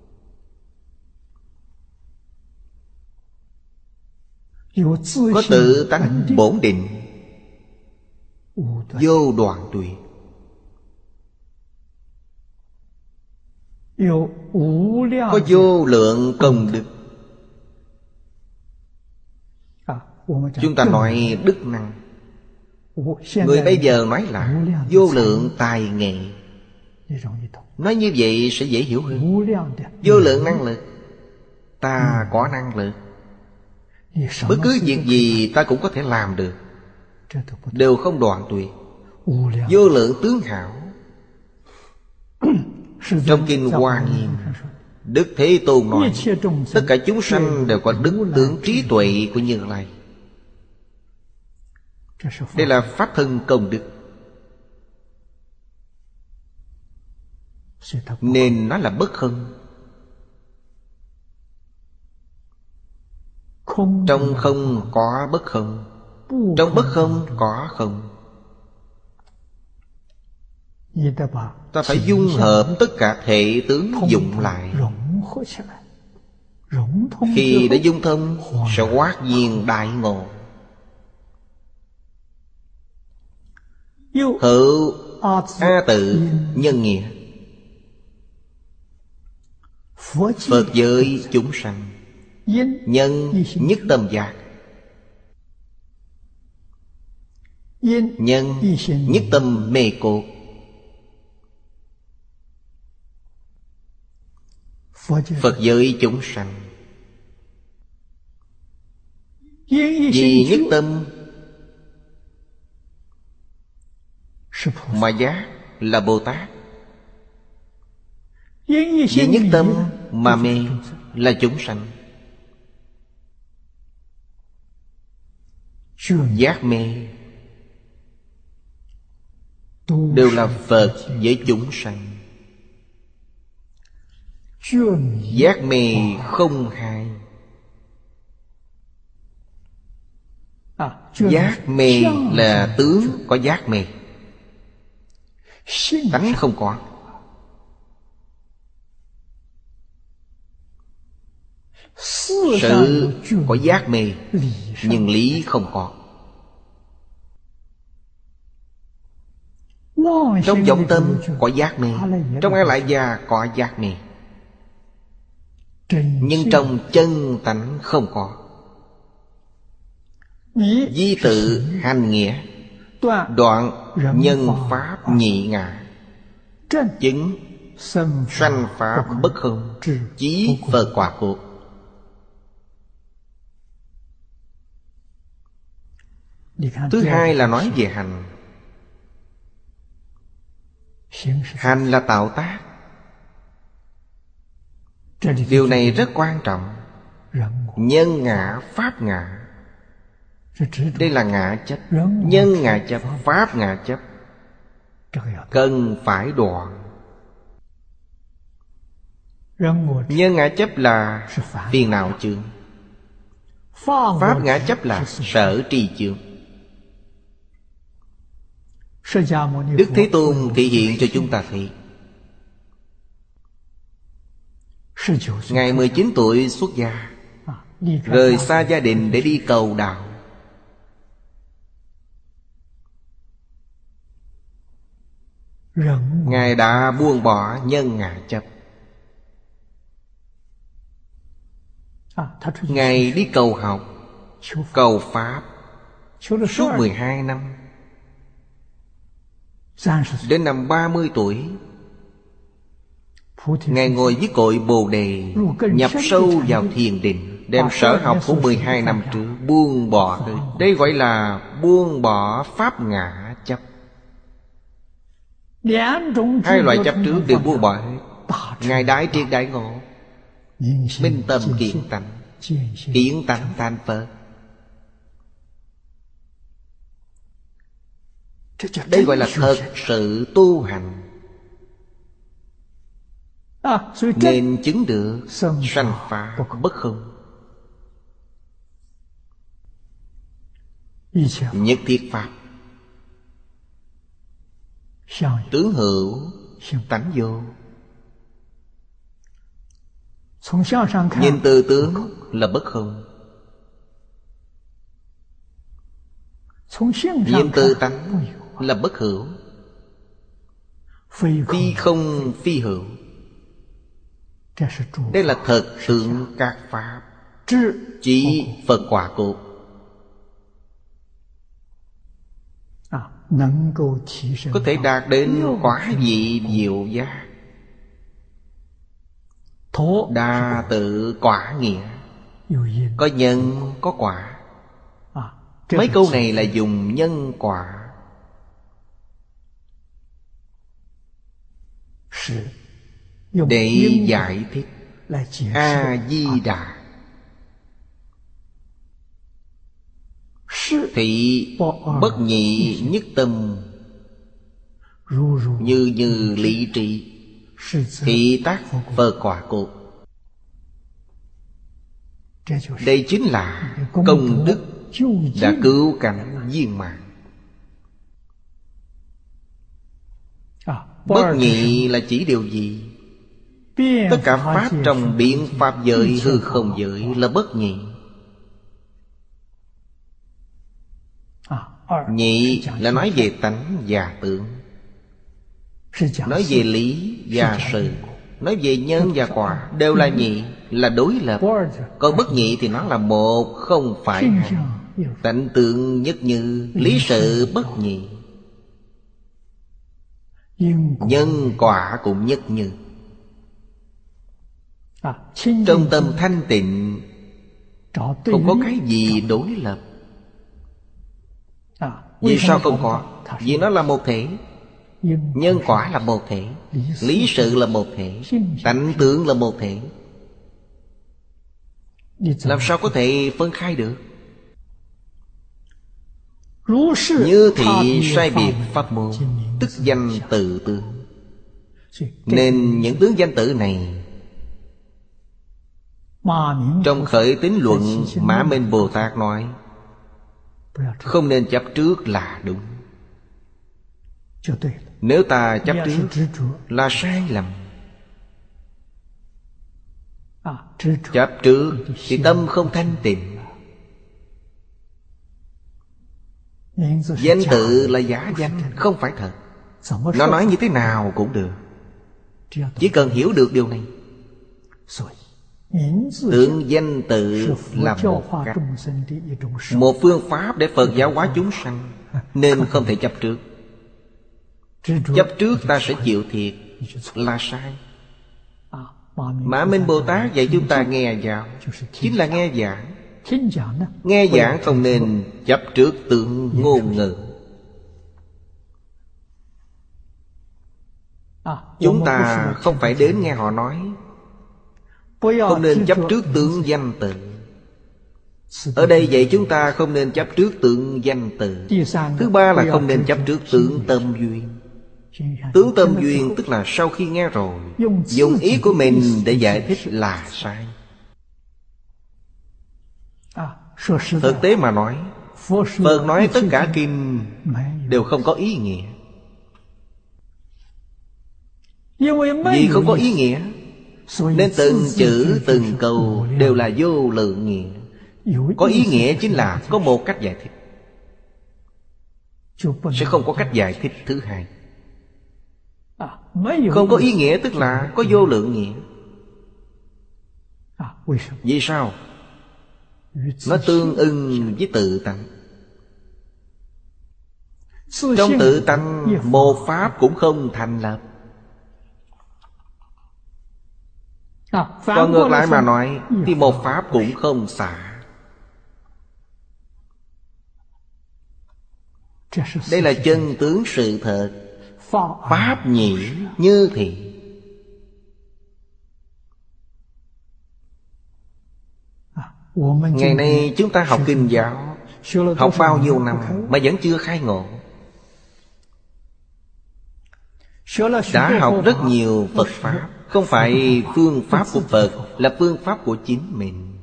Speaker 1: Có tự tánh bổn định, vô đoạn tuyệt. Có vô lượng công đức, Chúng ta nói đức năng. Người bây giờ nói là vô lượng tài nghệ. Nói như vậy sẽ dễ hiểu hơn. Vô lượng năng lực. Ta có năng lực, bất cứ việc gì ta cũng có thể làm được, đều không đoạn tuyệt. Vô lượng tướng hảo. Trong kinh Hoa Nghiêm, Đức Thế Tôn nói tất cả chúng sanh đều có đức tướng trí tuệ của Như Lai. Đây là pháp thân công đức, nên nó là bất không. Trong không có bất không, trong bất không có không. Ta phải dung hợp tất cả thể tướng dụng lại. Khi đã dung thông sẽ hoát nhiên đại ngộ. Hữu A tự nhân nghĩa. Phật giới chúng sanh. Nhân nhất tâm giác. Nhân nhất tâm mê cột. Phật giới chúng sanh. Vì nhất tâm mà giác là Bồ Tát. Vì nhất tâm mà mê là chúng sanh. Giác mê đều là Phật với chúng sanh. Giác mê không hai. Giác mê là tướng có giác mê, tánh không có. Sự có giác mê, nhưng lý không có. Trong vọng tâm có giác mê, trong A Lại Gia có giác mê, nhưng trong chân tánh không có. Di tự hành nghĩa, đoạn nhân pháp nhị ngã, chứng sanh pháp bất không, chí Phật quả cốt. Thứ hai là nói về hành. Hành là tạo tác. Điều này rất quan trọng. Nhân ngã, pháp ngã. Đây là ngã chấp. Nhân ngã chấp, pháp ngã chấp, cần phải đoạn. Nhân ngã chấp là phiền não chướng, pháp ngã chấp là sở trì chướng. Đức Thế Tôn thể hiện cho chúng ta thấy. Ngài mười chín tuổi xuất gia, rời xa gia đình để đi cầu đạo. Ngài đã buông bỏ nhân ngã chấp. Ngài đi cầu học, cầu Pháp suốt mười hai năm. Đến năm ba mươi tuổi, Ngài ngồi với cội Bồ Đề, nhập sâu vào thiền định, đem sở học của mười hai năm trước buông bỏ. Đây gọi là buông bỏ pháp ngã chấp. Hai loại chấp trước đều buông bỏ hết. Ngài đại triệt đại ngộ, minh tâm kiện tánh, kiến tánh thành Phật. Đây gọi là thật sự tu hành, nên chứng được sanh pháp bất không. Nhất thiết pháp, tướng hữu, tánh vô. Nhìn từ tướng là bất không, nhìn từ tánh là bất hữu. Phi không phi hữu. Đây là thật thượng các pháp, chỉ Phật quả cốt. có thể đạt đến quả vị diệu giác. Đa tự quả nghĩa, có nhân có quả. Mấy câu này là dùng nhân quả để giải thích A-di-đà. Thị bất nhị nhất tâm, như như lý trị, thị tác Phật quả cột. Đây chính là công đức đã cứu cánh viên mãn. Bất nhị là chỉ điều gì? Tất cả pháp trong biện pháp giới, hư không giới là bất nhị. Nhị là nói về tánh và tướng, nói về lý và sự, nói về nhân và quả, đều là nhị, là đối lập. Còn bất nhị thì nó là một, không phải hai. Tánh tướng nhất như, lý sự bất nhị, nhân quả cũng nhất như. Trong tâm thanh tịnh không có cái gì đối lập. Vì sao không có? Vì nó là một thể. Nhân quả là một thể, lý sự là một thể, tánh tướng là một thể. Làm sao có thể phân khai được? Như thị sai biệt pháp môn, tức danh tự tướng. Nên những tướng danh tự này, trong Khởi Tín Luận, Mã Minh Bồ Tát nói không nên chấp trước là đúng. Nếu ta chấp trước là sai lầm. Chấp trước thì tâm không thanh tịnh. Danh tự là giả danh, không phải thật. Nó nói như thế nào cũng được, chỉ cần hiểu được điều này. Tượng danh tự là một cách, một phương pháp để Phật giáo hóa chúng sanh, nên không thể chấp trước. Chấp trước ta sẽ chịu thiệt, là sai. Mã Minh Bồ Tát dạy chúng ta nghe giảng, chính là nghe giảng. Nghe giảng không nên chấp trước tượng ngôn ngữ. Chúng ta không phải đến nghe họ nói, không nên chấp trước tượng danh tự. Ở đây dạy chúng ta không nên chấp trước tượng danh tự. Thứ ba là không nên chấp trước tượng tâm duyên. Tướng tâm duyên tức là sau khi nghe rồi, dùng ý của mình để giải thích là sai. Thực tế mà nói, Phật nói tất cả kinh đều không có ý nghĩa. Vì không có ý nghĩa nên từng chữ từng câu đều là vô lượng nghĩa. Có ý nghĩa chính là có một cách giải thích, sẽ không có cách giải thích thứ hai. Không có ý nghĩa tức là có vô lượng nghĩa. Vì sao? Nó tương ưng với tự tánh. Trong tự tánh một pháp cũng không thành lập. Còn ngược lại mà nói thì một pháp cũng không xả. Đây là chân tướng sự thật. Pháp nhĩ như thị. Ngày nay chúng ta học kinh giáo, học bao nhiêu năm mà vẫn chưa khai ngộ. Đã học rất nhiều Phật Pháp, không phải phương pháp của Phật, là phương pháp của chính mình.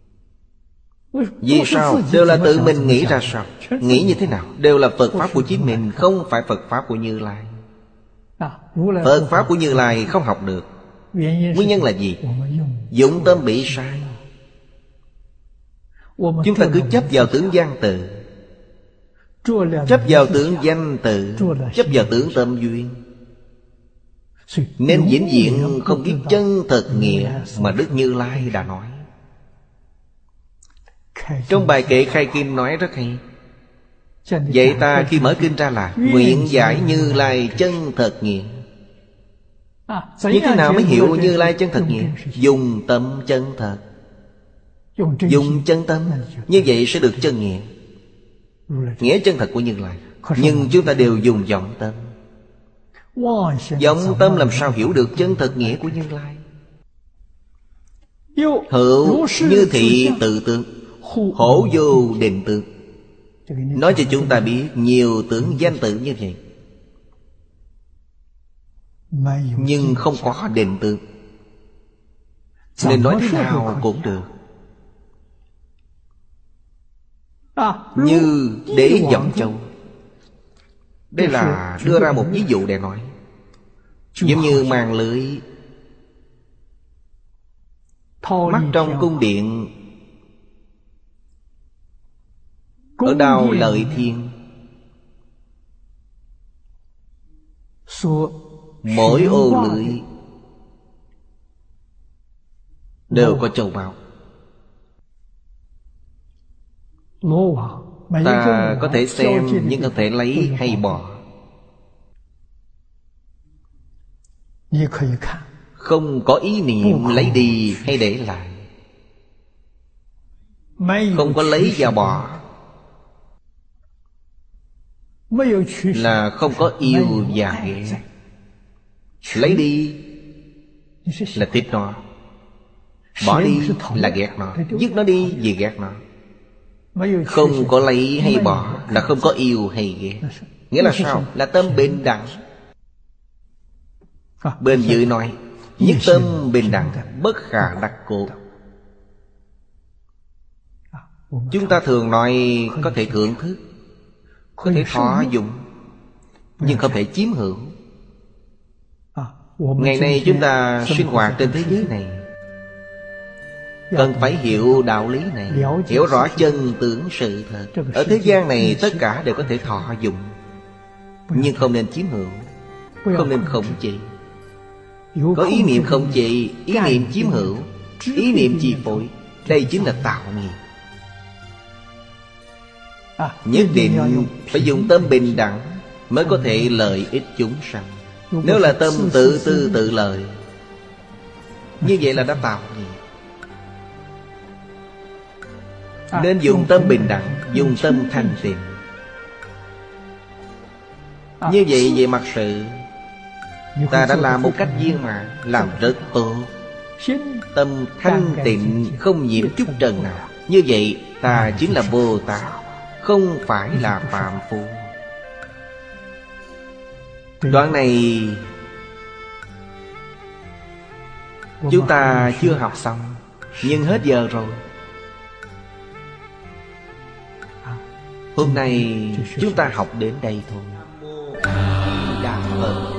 Speaker 1: Vì sao? Đều là tự mình nghĩ ra sao? Nghĩ như thế nào? Đều là Phật Pháp của chính mình, không phải Phật Pháp của Như Lai. Phật Pháp của Như Lai không học được. Nguyên nhân là gì? Dụng tâm bị sai. Chúng ta cứ chấp vào tướng văn tự, chấp vào tướng danh tự, chấp vào tướng tâm duyên, nên vĩnh viễn không biết chân thật nghĩa mà Đức Như Lai đã nói. Trong bài kệ khai kinh nói rất hay. Vậy ta khi mở kinh ra là nguyện giải Như Lai chân thật nghĩa. Như thế nào mới hiểu Như Lai chân thật nghĩa? Dùng tâm chân thật. Dùng chân tâm, như vậy sẽ được chân nghĩa, nghĩa chân thật của Như Lai. Nhưng chúng ta đều dùng vọng tâm. Vọng tâm làm sao hiểu được chân thật nghĩa của Như Lai? Hữu như thị tự tướng, hữu vô định tướng. Nói cho chúng ta biết nhiều tướng danh tự như vậy, nhưng không có định tướng, nên nói thế nào cũng được. Như Đế Võng Châu, đây là đưa ra một ví dụ để nói. Giống như màn lưới mắt trong cung điện ở Đào Lợi Thiên, mỗi ô lưới đều có châu báu. Ta có thể xem nhưng không thể lấy hay bỏ. Không có ý niệm lấy đi hay để lại. Không có lấy và bỏ là không có yêu và ghét. Lấy đi là thích nó, bỏ đi là ghét nó, dứt nó đi vì ghét nó. Không có lấy hay bỏ là không có yêu hay ghét. Nghĩa là sao? Là tâm bình đẳng. Bên dưới nói nhất tâm bình đẳng, bất khả đắc cố. Chúng ta thường nói có thể thưởng thức, có thể thọ dụng, nhưng không thể chiếm hữu. Ngày nay chúng ta sinh hoạt trên thế giới này, cần phải hiểu đạo lý này, hiểu rõ chân tướng sự thật. Ở thế gian này tất cả đều có thể thọ dụng, nhưng không nên chiếm hữu, không nên khống chế. Có ý niệm khống chế, ý niệm chiếm hữu, ý niệm chi phối, đây chính là tạo nghiệp. Nhất định phải dùng tâm bình đẳng mới có thể lợi ích chúng sanh. Nếu là tâm tự tư tự lợi, như vậy là đã tạo nghiệp. Nên dùng tâm bình đẳng, dùng tâm thanh tịnh. Như vậy về mặt sự, ta đã làm một cách viên mãn, làm rất tốt. Tâm thanh tịnh không nhiễm chút trần nào. Như vậy ta chính là Bồ Tát, không phải là phàm phu. Đoạn này chúng ta chưa học xong, nhưng hết giờ rồi. Hôm nay chúng ta học đến đây thôi. Đa Phật.